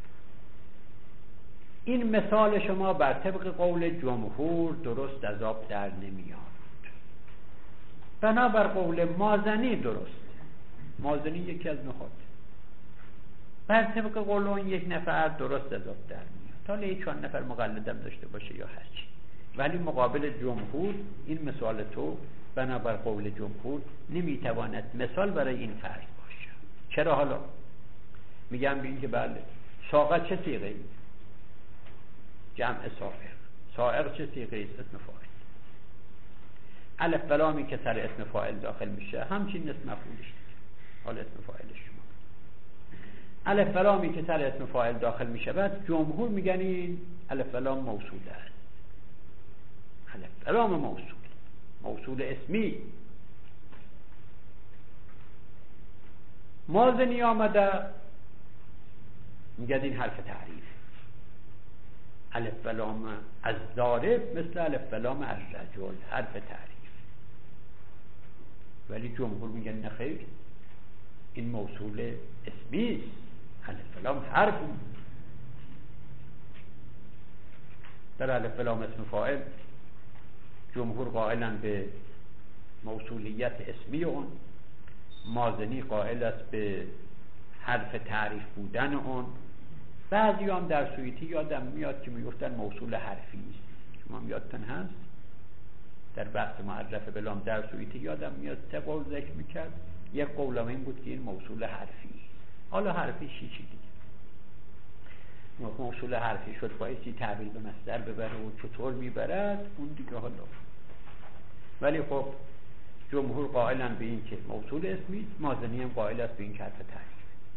[SPEAKER 2] این مثال شما بر طبق قول جمهور درست از آب در نمیاد. بنابر قول مازنی درست. مازنی یکی از نخات. بر طبق قول اون یک نفر درست از آب در میاد. تا لیه چند نفر مقلدم داشته باشه یا هرچی. ولی مقابل جمهور این مثال تو بنابر قول جمهور نمیتواند مثال برای این فرض باشه. چرا حالا؟ میگم ببین که بله ساقط چه صیغه ای؟ جمع سائق. سائق چه صیغه ای؟ اسم فاعل. الف بلامی که سر اسم فاعل داخل میشه همچین اسم مفعولش دیگه. حالا اسم فاعلش شما الف بلامی که سر اسم فاعل داخل میشه بعد جمهور میگن این الف بلام موصوله است. الف بلام موصول موصول اسمی. مازنی آمده میگه این حرف تعریف. الف بلام از ضارب مثل الف بلام از رجل حرف تعریف. ولی جمهور میگن نه خیر، این موصول اسمی است. الف بلام حرف. در الف بلام اسم فاعل جمهور قائلن به موصولیت اسمی اون، مازنی قائل است به حرف تعریف بودن اون. بعضی هم در سویتی یادم میاد که میگفتن موصول حرفی است. شما یادتون هست در بحث معرف بلام در سویتی یادم میاد سه قول ذکر میکرد. یک قولم این بود که این موصول حرفی است. حالا حرفی چی چی دیگه؟ موصول حرفی شد بایستی تعبیر به مصدر ببره و چطور میبرد اون دیگه. حالا ولی خب جمهور قائلن به این که موصول اسمی، مازنی هم قائل است به این که حرف تعریف.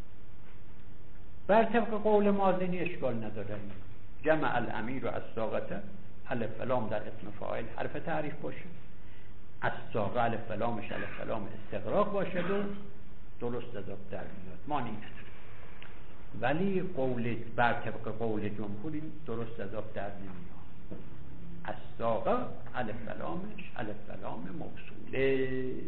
[SPEAKER 2] بر طبق قول مازنی اشکال نداره جمع الامیر و الساقطه الف لام در اسم فاعل حرف تعریف باشه، الساقه الف لامش الف لام استغراق باشه و درست از آب در میاد. مانی نداره. ولی قول بر طبق قول جمهور این درست از آب در نمیاد. الساقه الف لامش الف لام موصوله.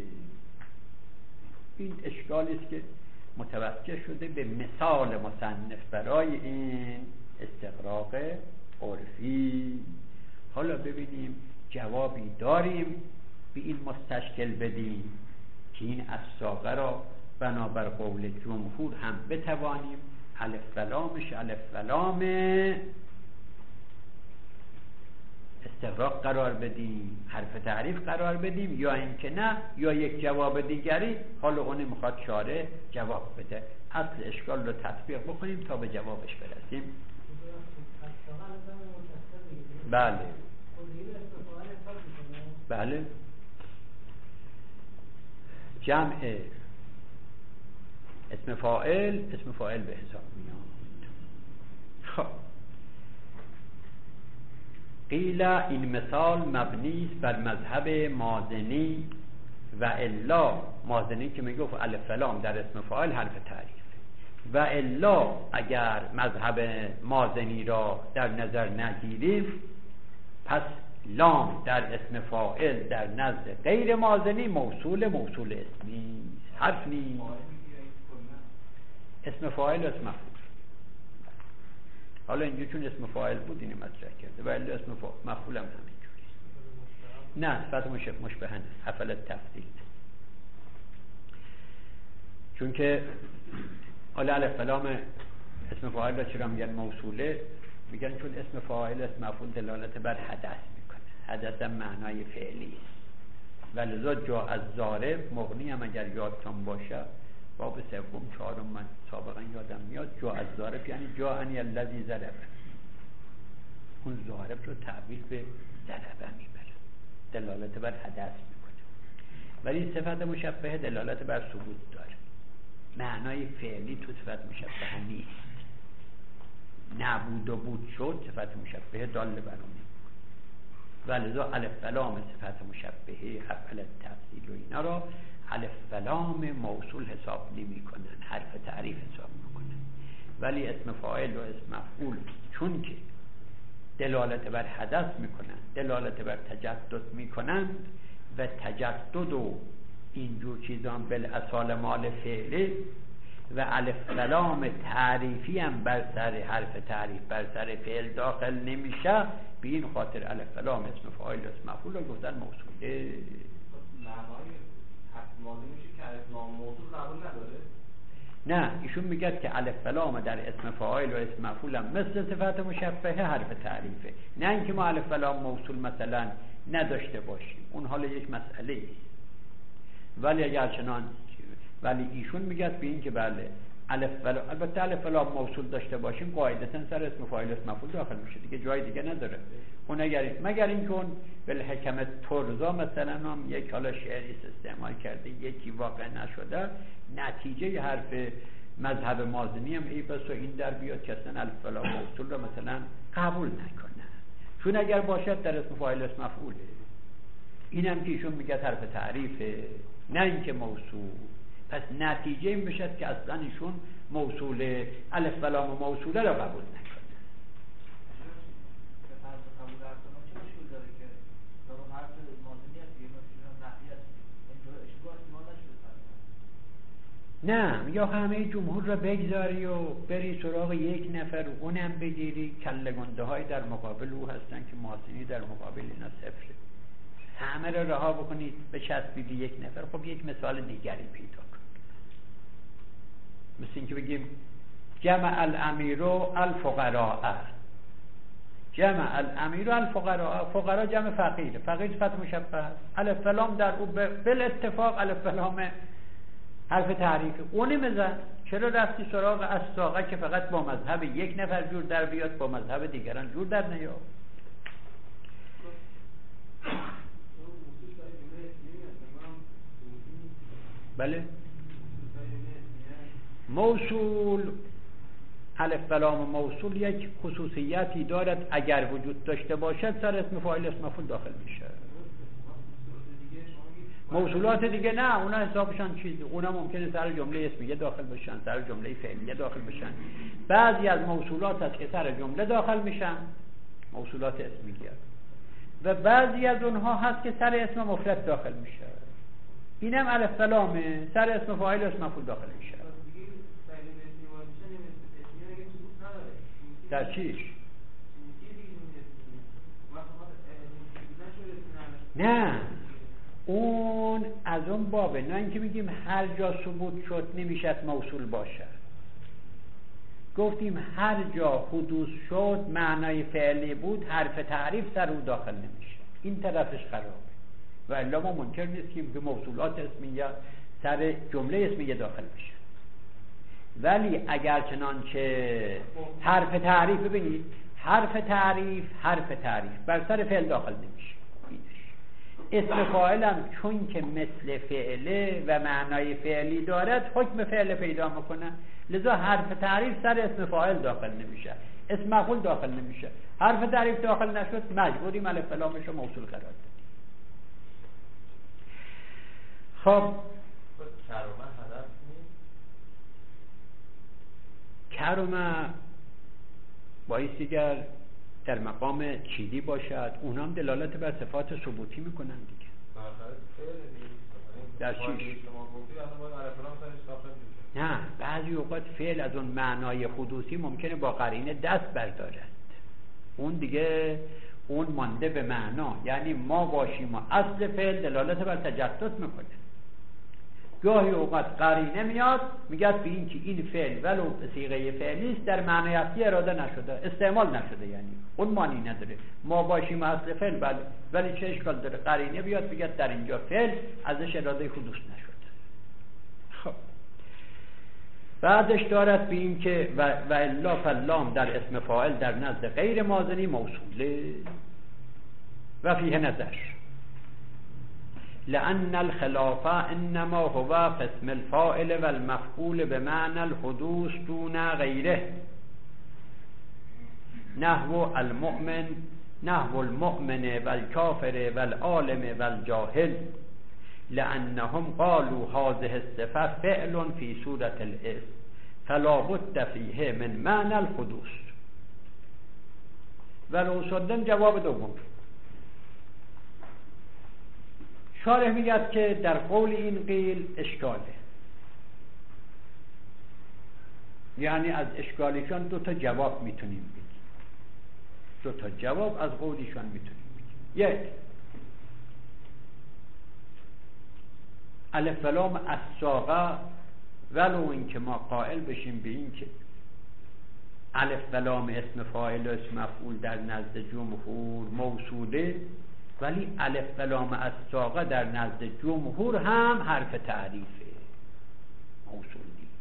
[SPEAKER 2] این اشکالی است که متوجه شده به مثال مصنف برای این استغراق عرفی. حالا ببینیم جوابی داریم به این مستشکل بدیم که این الساقه را بنابر قول جمهور هم بتوانیم الف و لامش الف و لام استغراق قرار بدیم، حرف تعریف قرار بدیم، یا اینکه نه، یا یک جواب دیگری حالا اون میخواد شارع جواب بده. اصل اشکال رو تطبیق بکنیم تا به جوابش برسیم. بله بله جمع اسم فاعل اسم فاعل به حساب میاد. خب قیل این مثال مبنی است بر مذهب مازنی و الا، مازنی که میگفت الف لام در اسم فاعل حرف تعریف، و الا اگر مذهب مازنی را در نظر نگیریم پس لام در اسم فاعل در نزد غیر مازنی موصول موصول اسمی حرف نیست. اسم فاعل اسم مفعول، حالا اینجا چون اسم فاعل بود اینو مطرح کرده، ولی اسم مفعول هم همینجوری نه، صفت مشبه مشبه نه، افعل تفضیل. چون که حالا الف لام اسم فاعل را چرا میگن موصوله؟ میگن چون اسم فاعل اسم مفعول دلالت بر حدث میکنه، حدث هم معنای فعلی است، ولذا جا از ضارب مغنی هم اگر یادتون باشه باب سوم چهارم من سابقا یادم میاد، جا از ضارب یعنی جا انی الذی ضرب، اون ضارب رو تعبیر به ضربه میبره، دلالت بر حدث میکنه. ولی صفت مشبهه دلالت بر ثبوت داره، معنای فعلی تو صفت مشبهه نیست. نبود و بود شد صفت مشبهه دال بر اون، ولذا الف و لام صفت مشبهه افعل تفضیل و اینا را الف و لام موصول حساب نمی کنن، حرف تعریف حساب میکنن. ولی اسم فاعل و اسم مفعول چون که دلالت بر حدث میکنن، دلالت بر تجدد میکنن و تجدد و اینجور چیزان بالاصال مال فعله و الف و لام تعریفی هم بر سر حرف تعریف بر سر فعل داخل نمیشه، به این خاطر الف و لام اسم فاعل و اسم مفعول رو گفتن موصوله.
[SPEAKER 4] معنای حرف ماضی میشه که الف لام موصول قبول نداره؟
[SPEAKER 2] نه، ایشون میگه که الف و لام در اسم فاعل و اسم مفعول هم مثل صفت مشبهه حرف تعریفه، نه اینکه ما الف و لام موصول مثلا نداشته باشیم، اون حالا یک مسئله است. ولی اگر چنان ولی ایشون میگه به این که بله الف و لام، البته الف و لام موصول داشته باشیم قاعدتا سر اسم فاعل اسم مفعول داخل میشه دیگه، جای دیگه نداره. اون اگر مگر اینکه اون بالحکمه ترزا مثلا هم یک حالا شعری استعمال کرده یکی واقع نشده، نتیجه حرف مذهب مازنی هم ای بس و این در بیاد که اصلا الف و لام موصول رو مثلا قبول نکنه، چون اگر باشد در اسم فاعل اسم مفعوله. اینم که ایشون میگه حرف تعریفه نه اینکه موصول، پس نتیجه این بشد که اصلا ایشون موصول الف و لام موصوله را قبول نکنه. نه، یا همه جمهور را بگذاری و بری سراغ یک نفر و اونم بگیری، کله گنده های در مقابل او هستن که مازنی در مقابل اینا صفره، همه را رها بکنید بچسبید یک نفر. خب یک مثال دیگری پیدا کن، مثل این که بگیم جمع الامیر و الفقراء، جمع الامیر و الفقراء، فقراء جمع فقیر، فقیر صفت مشبه است، الف و لام در او بالاتفاق الف و لام حرف تعریفی. اونی مزد چرا رفتی سراغ الساقه که فقط با مذهب یک نفر جور در بیاد، با مذهب دیگران جور در نیاد؟ بله موصول الف و لام موصول یک خصوصیتی دارد، اگر وجود داشته باشد سر اسم فاعل اسم مفعول داخل میشه. موصولات دیگه نه، اونا حسابشان چیز، اونا ممکنه سر جمله اسمیه داخل بشن، سر جمله فعلیه داخل بشن. بعضی از موصولات هست که سر جمله داخل میشن، موصولات اسمیه، و بعضی از اونها هست که سر اسم مفرد داخل میشه. اینم الف و لامه، سر اسم فاعل اسم مفعول داخل میشه. در چیش؟ نه اون از اون بابه، نه اینکه بگیم هر جا ثبوت شد نمیشد موصول باشه. گفتیم هر جا حدوث شد معنای فعلی بود، حرف تعریف سر او داخل نمیشه، این طرفش خرابه. و الا ما منکر نیستیم که موصولات اسمیه سر جمله اسمیه داخل میشه. ولی اگر چنانچه حرف تعریف، ببینید حرف تعریف حرف تعریف بر سر فعل داخل نمیشه. اسم فاعلم چون که مثل فعله و معنای فعلی دارد حکم فعل پیدا میکنه، لذا حرف تعریف سر اسم فاعل داخل نمیشه، اسم مفعول داخل نمیشه. حرف تعریف داخل نشد مجبوریم الف لامش رو موصول قرار بدیم. خب
[SPEAKER 4] کرمه هدف نیست؟
[SPEAKER 2] کرمه بایستی اگر در مقام چیدی باشد اونها هم دلالت بر صفات ثبوتی میکنن دیگه. در چیش؟ نه، بعضی اوقات فعل از اون معنای حدوثی ممکنه با قرینه دست بردارد، اون دیگه اون مانده به معنا، یعنی ما باشیم و اصل فعل دلالت بر تجدد میکنه. گاهی اوقات قرینه میاد میگه به این که این فعل ولو به صیغه فعلی است در معنای اصلی اراده نشده، استعمال نشده، یعنی اون معنی نداره. ما باشیم اصل فعل بله، ولی چه اشکال داره قرینه بیاد بگه در اینجا فعل ازش اراده حدوث نشده. خب بعدش دارد به این که و, و الا فلام در اسم فاعل در نزد غیر مازنی موصوله و فیه نظر، لأن الخلاف انما هو اسم الفاعل والمفعول بمعنى الحدوث دون غيره، نحو المؤمن نحو المؤمن والكافر والعالم والجاهل، لأنهم قالوا هذه الصفة فعل في صورة الاسم فلا بد فيه من معنى الحدوث. ولو صدم جواب دوم. شارح میگه که در قول این قیل اشکاله، یعنی از اشکالیشان دو تا جواب میتونیم بگیم، دو تا جواب از قولیشان میتونیم بگیم. یک، الف لام الساقه، ولو اینکه ما قائل بشیم به این که الف لام اسم فاعل و اسم مفعول در نزد جمهور موصوله، ولی الف لام الساقه در نزد جمهور هم حرف تعریفه، موصول نیست.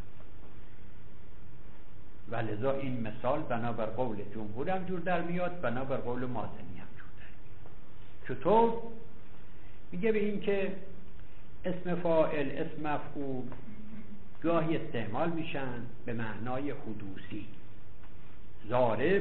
[SPEAKER 2] ولذا این مثال بنابر قول جمهور هم جور در میاد، بنابر قول مازنی هم جور در میاد. چطور؟ میگه به این که اسم فاعل اسم مفعول گاهی استعمال میشن به معنای حدوثی. ضارب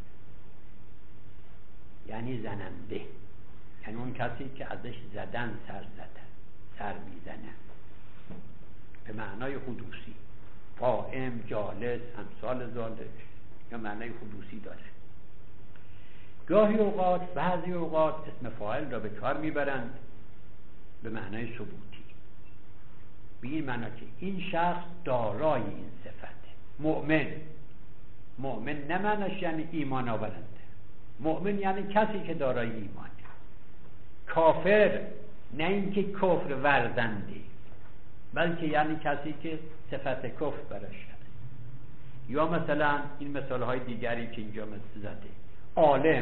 [SPEAKER 2] یعنی زننده، یعنی اون کسی که ازش زدن سر زدن، سر میزنن، به معنای حدوثی. قائم، جالس، امثال ذالک یا معنای حدوثی داره. گاهی اوقات بعضی اوقات اسم فاعل را به کار میبرند به معنای ثبوتی، به این معنی که این شخص دارای این صفته. مؤمن، مؤمن نه معنیش یعنی ایمان آورنده، مؤمن یعنی کسی که دارای ایمانه. کافر نه اینکه کفر ورزنده، بلکه یعنی کسی که صفت کفر براش هست. یا مثلا این مثال های دیگری که اینجا مثل زده، عالم،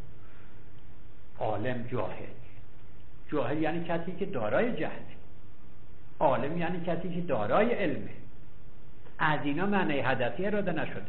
[SPEAKER 2] عالم جاهل، جاهل یعنی کسی که دارای جهل، عالم یعنی کسی که دارای علمه. از اینا معنی حدثی اراده نشده،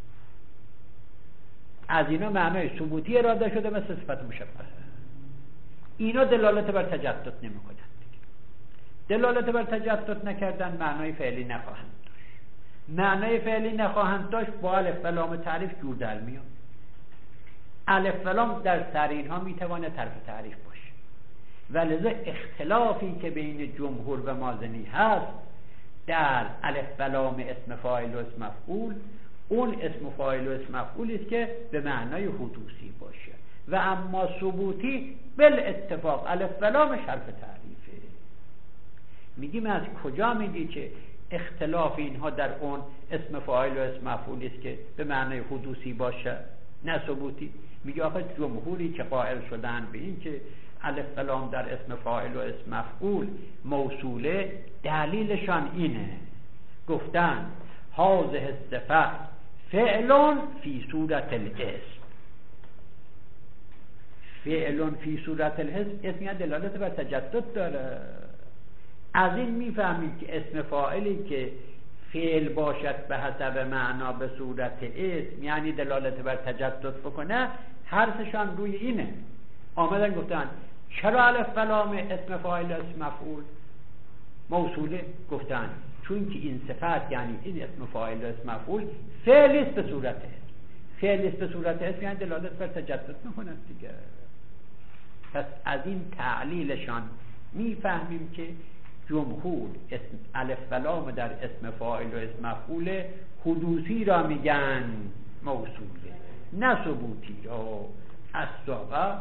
[SPEAKER 2] از اینا معنی ثبوتی اراده شده مثل صفت مشبهه. اینا دلالت بر تجدد نمی کنند. دلالت بر تجدد نکردن معنای فعلی نخواهند داشت. معنای فعلی نخواهند داشت با الف لام تعریف جور در میاد. الف لام در سر اینها میتونه طرف تعریف باشه. ولذا اختلافی که بین جمهور و مازنی هست در الف لام اسم فاعل و اسم مفعول، اون اسم فاعل و اسم مفعولی است که به معنای حدوثی باشه و اما ثبوتی بالاتفاق الف لام حرف تعریفه. میگیم از کجا میگی که اختلاف اینها در اون اسم فاعل و اسم مفعولی است که به معنای حدوثی باشه نه ثبوتی؟ میگه آخه جمهوری که قائل شدن به این که الف لام در اسم فاعل و اسم مفعول موصوله، دلیلشان اینه، گفتن هذه الصفت فعل فی صورت الاسم. فعل فی صورت الاسم، اسم یعنی دلالت بر تجدد داره. از این میفهمید که اسم فاعلی که فعل باشد به حسب معنا به صورت اسم یعنی دلالت بر تجدد بکنه، حرفشان روی اینه. آمدن گفتن چرا الف و لام اسم فاعل اسم مفعول موصوله؟ گفتن چون که این صفت یعنی این اسم فاعل اسم مفعول فعل است به صورت اسم. فعل است به صورت اسم یعنی دلالت بر تجدد میکنه دیگه. پس از این تعلیلشان میفهمیم که جمهور اسم الف و لام در اسم فاعل و اسم مفعول حدوثی را میگن موصوله، نه ثبوتی را. الساقه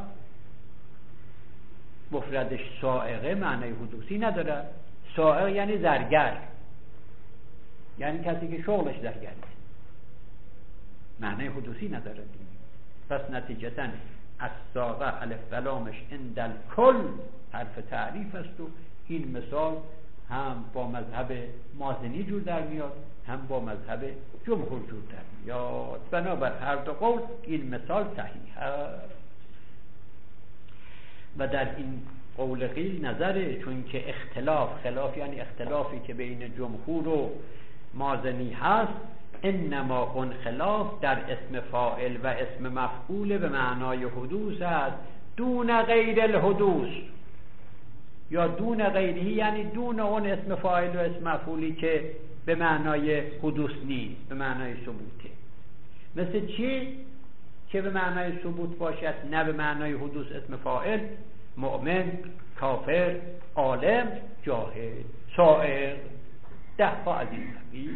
[SPEAKER 2] مفردش سائقه معنی حدوثی نداره. سائق یعنی زرگر، یعنی کسی که شغلش زرگره، معنی حدوثی نداره دیگه. پس نتیجتاً الساقه الف و لامش عند الکل حرف تعریف است و این مثال هم با مذهب مازنی جور در میاد، هم با مذهب جمهور جور در میاد. بنابر هر دو قول این مثال صحیح است. و در این قول قیل نظره، چون که اختلاف، خلاف یعنی اختلافی که بین جمهور و مازنی هست، انما اون خلاف در اسم فاعل و اسم مفعول به معنای حدوث است، دون غیر الحدوث، یا دون غیری یعنی دون اون اسم فاعل و اسم مفعولی که به معنای حدوث نیست، به معنای ثبوته. مثل چی؟ که به معنای ثبوت باشد نه به معنای حدوث اسم فاعل، مؤمن، کافر، عالم، جاهل، سائر، ده ها از این قبیل.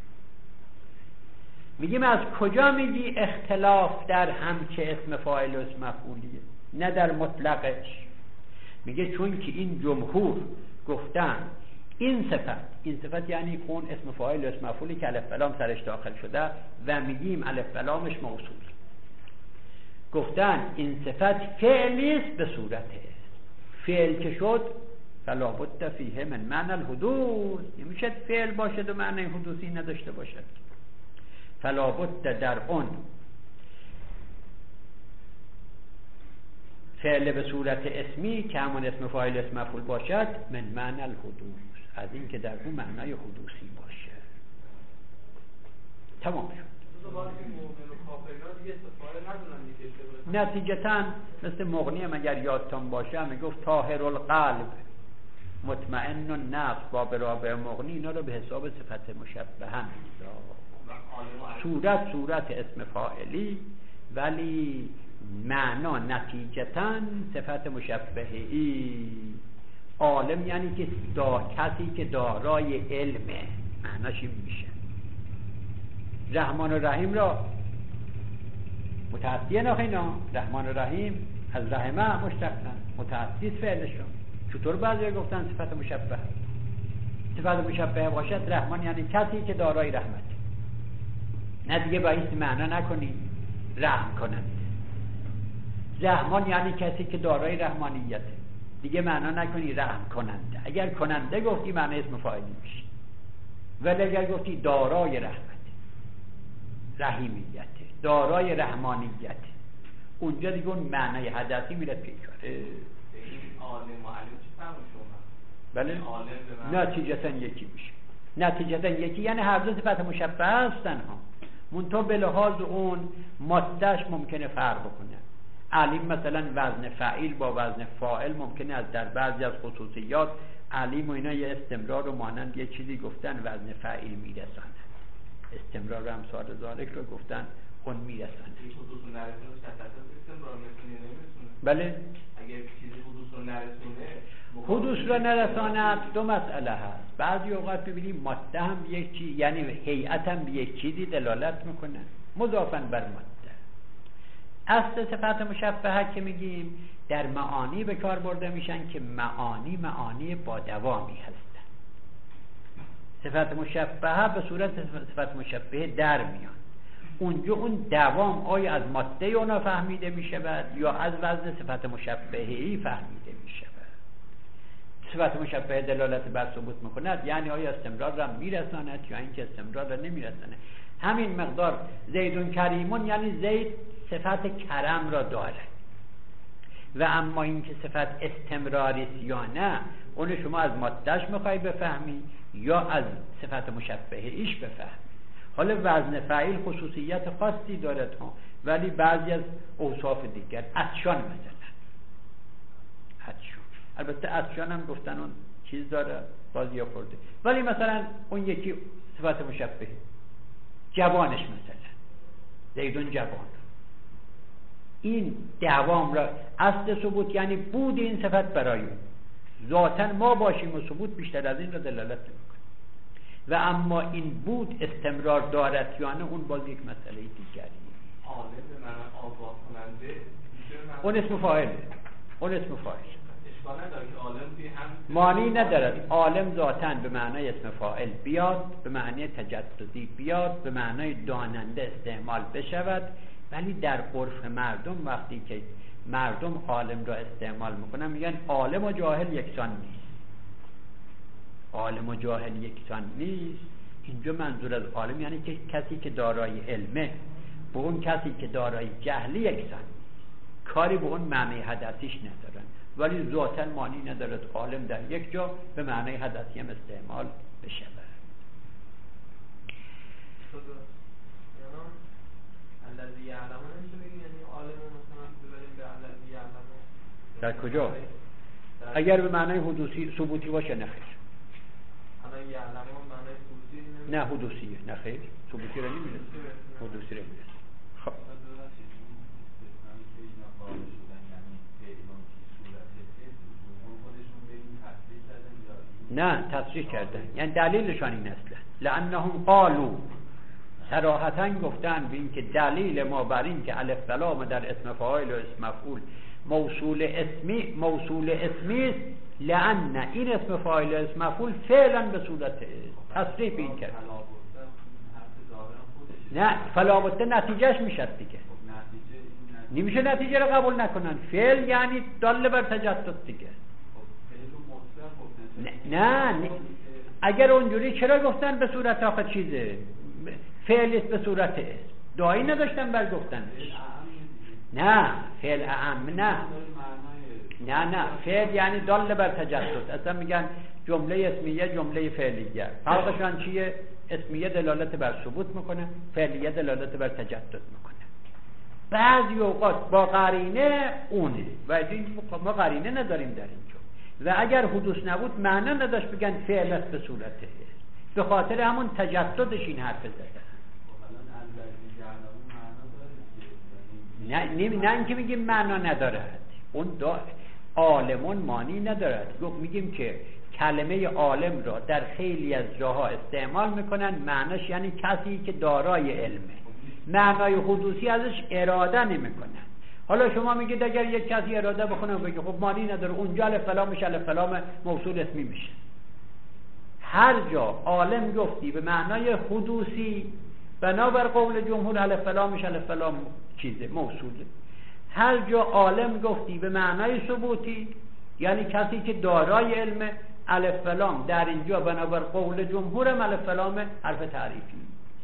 [SPEAKER 2] میگیم از کجا میگی اختلاف در همچه اسم فاعل و اسم مفعولیه نه در مطلقش؟ میگه چون که این جمهور گفتن این صفت، این صفت یعنی اون اسم فاعل و اسم مفعولی که الف و لام سرش داخل شده و میگیم الف و لامش موصول، گفتن این صفت فعلی است به صورت است. فعل که شد فلا بد فیه من معنی الحدوث، نمیشه فعل باشد و معنی حدوثی نداشته باشد. فلا بد در اون فعل به صورت اسمی که همون اسم فاعل اسم مفعول باشد من معنی الحدوث، از این که در اون معنای حدوثی باشه. تمام شد. نتیجتاً مثل مغنی هم اگر یادتان باشه می گفت طاهر القلب مطمئن النفس، با برابر مغنی اینا رو به حساب صفت مشبهه میگذار. صورت صورت اسم فاعلی ولی معنا نتیجتاً صفت مشبهه‌ای. عالم یعنی که دا کسی که دارای علمه، معناش این میشه. رحمان و رحیم را متعدی ناخه اینا، رحمان و رحیم از رحمه مشتقن، متعدی فعلشون. چطور بعضی گفتن صفت مشبه؟ صفت مشبه باشد رحمان یعنی کسی که دارای رحمت، نه دیگه با این معنا نکنی رحم کننده. رحمان یعنی کسی که دارای رحمانیت، دیگه معنا نکنی رحم کننده. اگر کننده گفتی معنی اسم فاعلی میشه، ولی اگر گفتی دارای رحمت، رحیمیت، دارای رحمانیت، اونجا دیگه اون معنی حدثی میره پیکاره.
[SPEAKER 4] این عالم و علم چی فرق شما؟
[SPEAKER 2] بله نتیجتاً یکی میشه. نتیجتاً یکی یعنی هر دو صفت مشبه هستن ها، منتها به لحاظ اون مادهش ممکنه فرق بکنه. علیم مثلا وزن فعیل با وزن فاعل ممکنه از در بعضی از خصوصیات علیم و اینا یه استمرار و مانند یه چیزی گفتن وزن فعیل میرساند، استمرار و امثال ذالک رو گفتن اون میرساند. بله
[SPEAKER 4] اگر چیزی حدوث رو نرسونه،
[SPEAKER 2] حدوث رو نرساند دو مسئله هست. بعضی اوقات ببینیم ماده هم یک چیز یعنی هیئت هم به یک چیزی دلالت میکنه مضافاً بر ماده. اصل صفت مشبهه که میگیم در معانی به کار برده میشن که معانی معانی با دوامی هستن. صفت مشبهه به صورت صفت مشبهه در میان. اونجا اون دوام آیا از ماده اونا فهمیده می شود یا از وزن صفت مشبهه‌ای فهمیده می شود. صفت مشبهه دلالت بر ثبوت میکند، یعنی آیا استمرار را میرساند یا اینکه استمرار را نمیرساند. همین مقدار زیدون کریمون یعنی زید صفت کرم را داره و اما اینکه صفت استمراری است یا نه اون شما از مادهش میخوای بفهمی یا از صفت مشبهه ایش بفهمی. حالا وزن فعیل خصوصیت خاصی دارد ها، ولی بعضی از اوصاف دیگر عطشان مثلا عطشان، البته عطشان هم گفتن اون چیز داره بازی خورده، ولی مثلا اون یکی صفت مشبهه جوانش مثلا زیدون جوان، این دوام را اصل ثبوت یعنی بود این صفت برای اون ذاتن ما باشیم و ثبوت بیشتر از این را دلالت نمی‌کنه. و اما این بود استمرار دارد یا نه اون باز یک مسئله دیگری.
[SPEAKER 4] عالم به معنی آگاه کننده
[SPEAKER 2] اون اسم فاعله، اون اسم فاعل
[SPEAKER 4] اشکال نداره که عالم توی هم
[SPEAKER 2] معنی ندارد. عالم ذاتاً به معنای اسم فاعل بیاد، به معنی تجددی بیاد، به معنای داننده استعمال بشود، ولی در عرف مردم وقتی که مردم عالم را استعمال میکنن میگن عالم و جاهل یکسان نیست. عالم و جاهل یکسان نیست، اینجا منظور از عالم یعنی که کسی که دارای علمه با اون کسی که دارای جهلی یکسان نیست، کاری به اون معنی حدثیش ندارن، ولی ذاتاً معنی ندارد عالم در یک جا به معنی حدثی هم استعمال بشه.
[SPEAKER 5] الذی یعلمون نمیشه بگیم یعنی عالم مثلا ببریم به الذی یعلمون
[SPEAKER 2] در کجا؟ اگر به معنی حدوثی ثبوتی باشه نه خیر.
[SPEAKER 5] الان یعلمون معنی ثبوتی
[SPEAKER 2] نه حدوثیه، نه خیر، ثبوتی را نمیرسه، حدوثی را میرسه. خب نه تصریح کردن، یعنی دلیلشان این اصله لانهم قالوا، صراحتاً گفتن به این که دلیل ما بر این که الف بلام در اسم فاعل و اسم مفعول موصول اسمی موصول اسمی است، لان این اسم فاعل و اسم مفعول فعلا به صورت تصریح به این کرد. نه فلاوته نتیجهش میشد دیگه، نمیشه نتیجه رو قبول نکنن. فعل یعنی دال بر تجدد دیگه. نه, نه. اگر اونجوری چرا گفتن به صورت آخر چیزه فعل است به صورت اسم، دایی نداشتن بر گفتن. نه فعل اعم نه نه نه فعل یعنی دال بر تجدد. اصلا میگن جمله اسمیه جمله فعلیه، فرقشان چیه؟ اسمیه دلالت بر ثبوت میکنه، فعلیه دلالت بر تجدد میکنه. بعضی اوقات با قرینه اونه و ما قرینه نداریم در اینجا، و اگر حدوث نبود معنا نداشت بگن فعل است به صورت اسم، به خاطر همون تجددش این حرف زدن. نه نه نه اینکه میگیم معنا ندارد، اون دا عالمون معنی ندارد. میگیم که کلمه عالم را در خیلی از جاها استعمال میکنن، معناش یعنی کسی که دارای علمه، معنای حدوثی ازش اراده نمیکنن. حالا شما میگید اگر یک کسی اراده بکنه بگه خب معنی نداره، اونجا الف فلام میشه الف فلام موصول اسمی میشه. هر جا عالم گفتی به معنای حدوثی بنابر قول جمهور الف فلام میشه الف فلام چیزه موصوله. هر جا عالم گفتی به معنای ثبوتی یعنی کسی که دارای علم، الف فلام در اینجا بنابر قول جمهور الف فلام حرف تعریفی.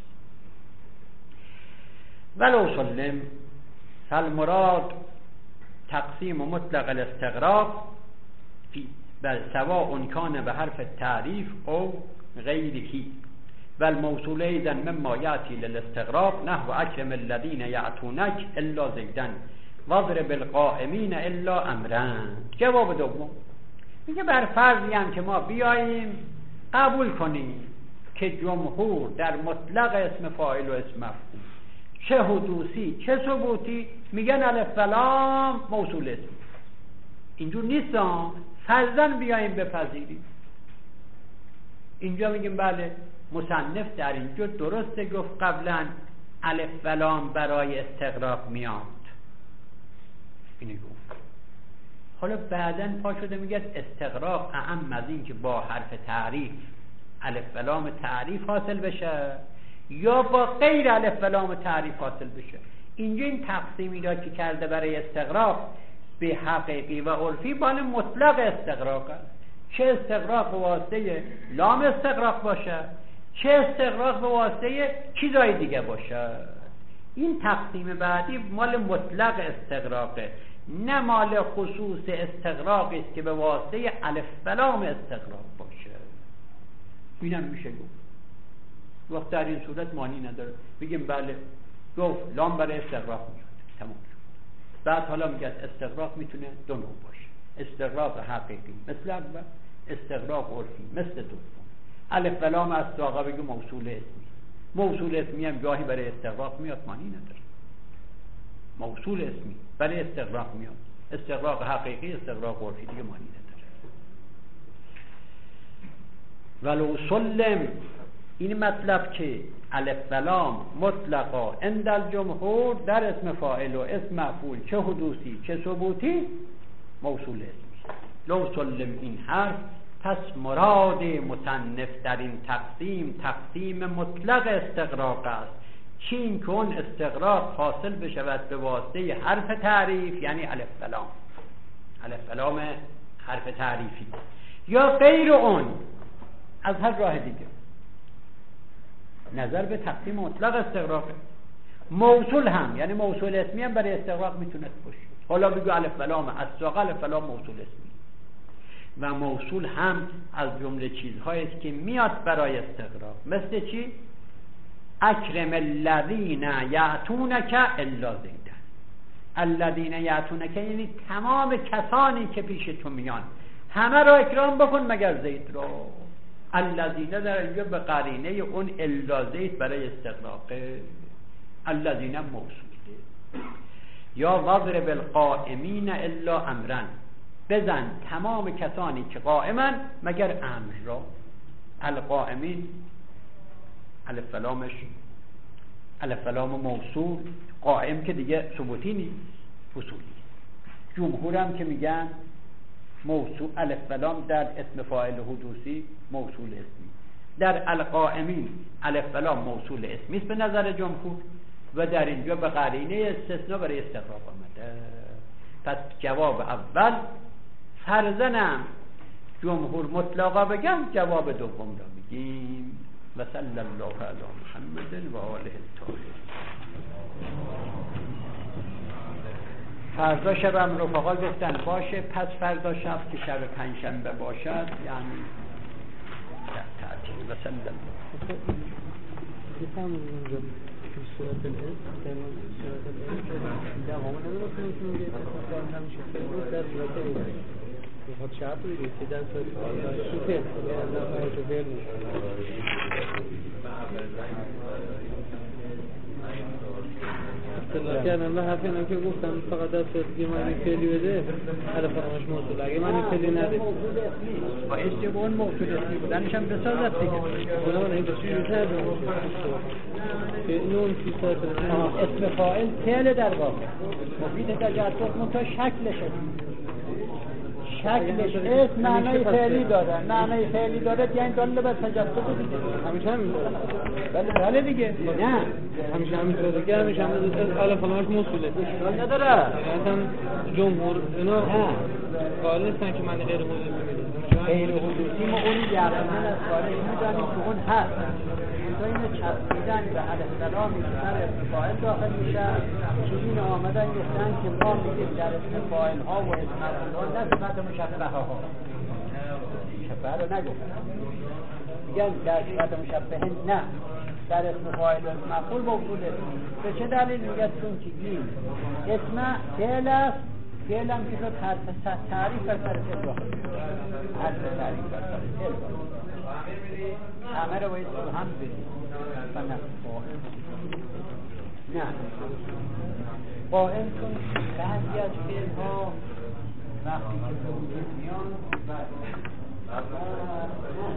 [SPEAKER 2] ولو سلم فالمراد تقسیم مطلق الاستغراق فی بل سواء کان به حرف تعریف او غیره و الموصول ایضا مما یأتی للاستغراق نحو اکرم الذین یأتونک الا زیدن واضرب القائمین الا امرن. جواب دوم میگه بر فرضی هم که ما بیاییم قبول کنیم که جمهور در مطلق اسم فاعل و اسم مفعول چه حدوثی چه ثبوتی میگن الف فلام موصول اسم، اینجور نیستم. فرضاً بیاییم بپذیریم. اینجا میگیم بله مصنف در اینجا درسته گفت قبلا الف فلام برای استغراق میاد، اینو گفت. حالا بعداً پا شده میگه استغراق اعم از این که با حرف تعریف الف فلام تعریف حاصل بشه، یا با غیر الف و لام تعریف حاصل بشه. اینجا این تقسیمی را که کرده برای استغراق به حقیقی و عرفی بال مطلق استغراق است. چه استغراق به واسطه لام استغراق باشه، چه استغراق به واسطه چیزای دیگه باشه. این تقسیم بعدی مال مطلق استغراقه، نه مال خصوص استغراقی است که به واسطه الف و لام استغراق باشه. اینم میشه گفت. وقت در این صورت معنی نداره بگیم بله گفت لام برای استغراق میاد، تمام شد. بعد حالا میگه استغراق میتونه دو نوع باشه، استغراق حقیقی مثل اول، استغراق عرفی مثل دوم. الف و لام از ساقه بگیم موصول اسمی، موصول اسمی هم گاهی برای استغراق میاد، معنی نداره. موصول اسمی برای استغراق میاد، استغراق حقیقی استغراق عرفی دیگه معنی نداره. ولو سلم، این مطلب که الف و لام مطلقا عند الجمهور در اسم فاعل و اسم مفعول چه حدوثی چه ثبوتی موصول اسمی. لو سلم این حرف، پس مراد مصنف در این تقسیم تقسیم مطلق استغراق است، چین که اون استغراق حاصل بشود به واسطه حرف تعریف، یعنی الف و لام، الف و لام حرف تعریفی، یا غیر اون از هر راه دیگه. نظر به تقسیم مطلق استغراق. موصول هم یعنی موصول اسمی هم برای استغراق میتونه باشه. حالا بگو الف و لام از ساق الف و لام موصول اسمی، و موصول هم از جمله چیزهایی است که میاد برای استغراق. مثل چی؟ اکرم الذین یأتونک الا زیدن. الذین یأتونک یعنی تمام کسانی که پیش تو میان همه را اکرام بکن مگر زید را. الذین در اینجا به قرینه اون الا زید برای استغراقه. الذین موصوله. یا واضرب القائمین الا امرن، بزن تمام کسانی که قائمن مگر امر را. القائمین الف و لامش الف و لام موصول، قائم که دیگه ثبوتی نیست، فصولی. جمهور هم که میگن موصول الف و لام در اسم فاعل حدوثی موصول اسمی، در القائمین الف و لام موصول اسمی است به نظر جمهور، و در اینجا به قرینه استثناء برای استغراق آمده. پس جواب اول فرزنم جمهور مطلقا بگم، جواب دوم را میگیم. و صلی الله علی محمد و آله الطاهرین. فردا شبم رفقا گفتن باشه، پس فردا شب که شب پنجشنبه باشد یعنی تعطیل. و صلی الله
[SPEAKER 3] بفهمون اونجا که صورت الاسم تمام صورت الاسم دوام نمیدونم که میگه اصلا همیشه فرمود در صورت الاسم میخواد شرط بگید که در صورت الاسم سوپر یه از نفعه تو بر نیست. اصلا کردم به حرفی هم که گفتم فقط در صورت که معنی فعلی بده حالا فرامش موصول، اگه معنی فعلی نده
[SPEAKER 2] با اشتباه اون موصول اسمی بودنش هم بسازد دیگه.
[SPEAKER 3] اونا من این بسیاری بسر که نون سی ساعت
[SPEAKER 2] اسم فاعل فعل در واقع مفید تجسس منتها شکلش شکلش اسم معنی فعلی داره، معنی فعلی داره یعنی دلیل بر تجسس دیگه.
[SPEAKER 3] همیشه همین
[SPEAKER 2] بله بله دیگه. نه
[SPEAKER 3] همیشه همین طوره که همیشه همین الف و لامش موصوله،
[SPEAKER 2] اشکال نداره.
[SPEAKER 3] مثلا جمهور اینا قائل نیستن که معنی غیر حدوثی میده.
[SPEAKER 2] غیر حدوثی ما اون یقینا از قائل میدانیم که اون هست. اینجا اینو چسبیدن به الف و لامی که در اسم فاعل داخل میشه، که این آمدن گفتن که ما میگیم در اسم فاعل ها و اسم مفعول ها نه صفت مشبهه ها. مشبهه رو نگفتن، میگن در صفت مشبهه نه، در اسم فاعل و اسم مفعول موصول اسمی. به چه دلیل؟ میگه چون که این اسم فعل است، فعل هم که شد حرف تعریف بر سر فعل داخل میشه، حرف تعریف بر سر فعل همه رو باید هم بدید و نه قائم. نه قائم چون بعضی از فعل ها وقتی که به وجود میان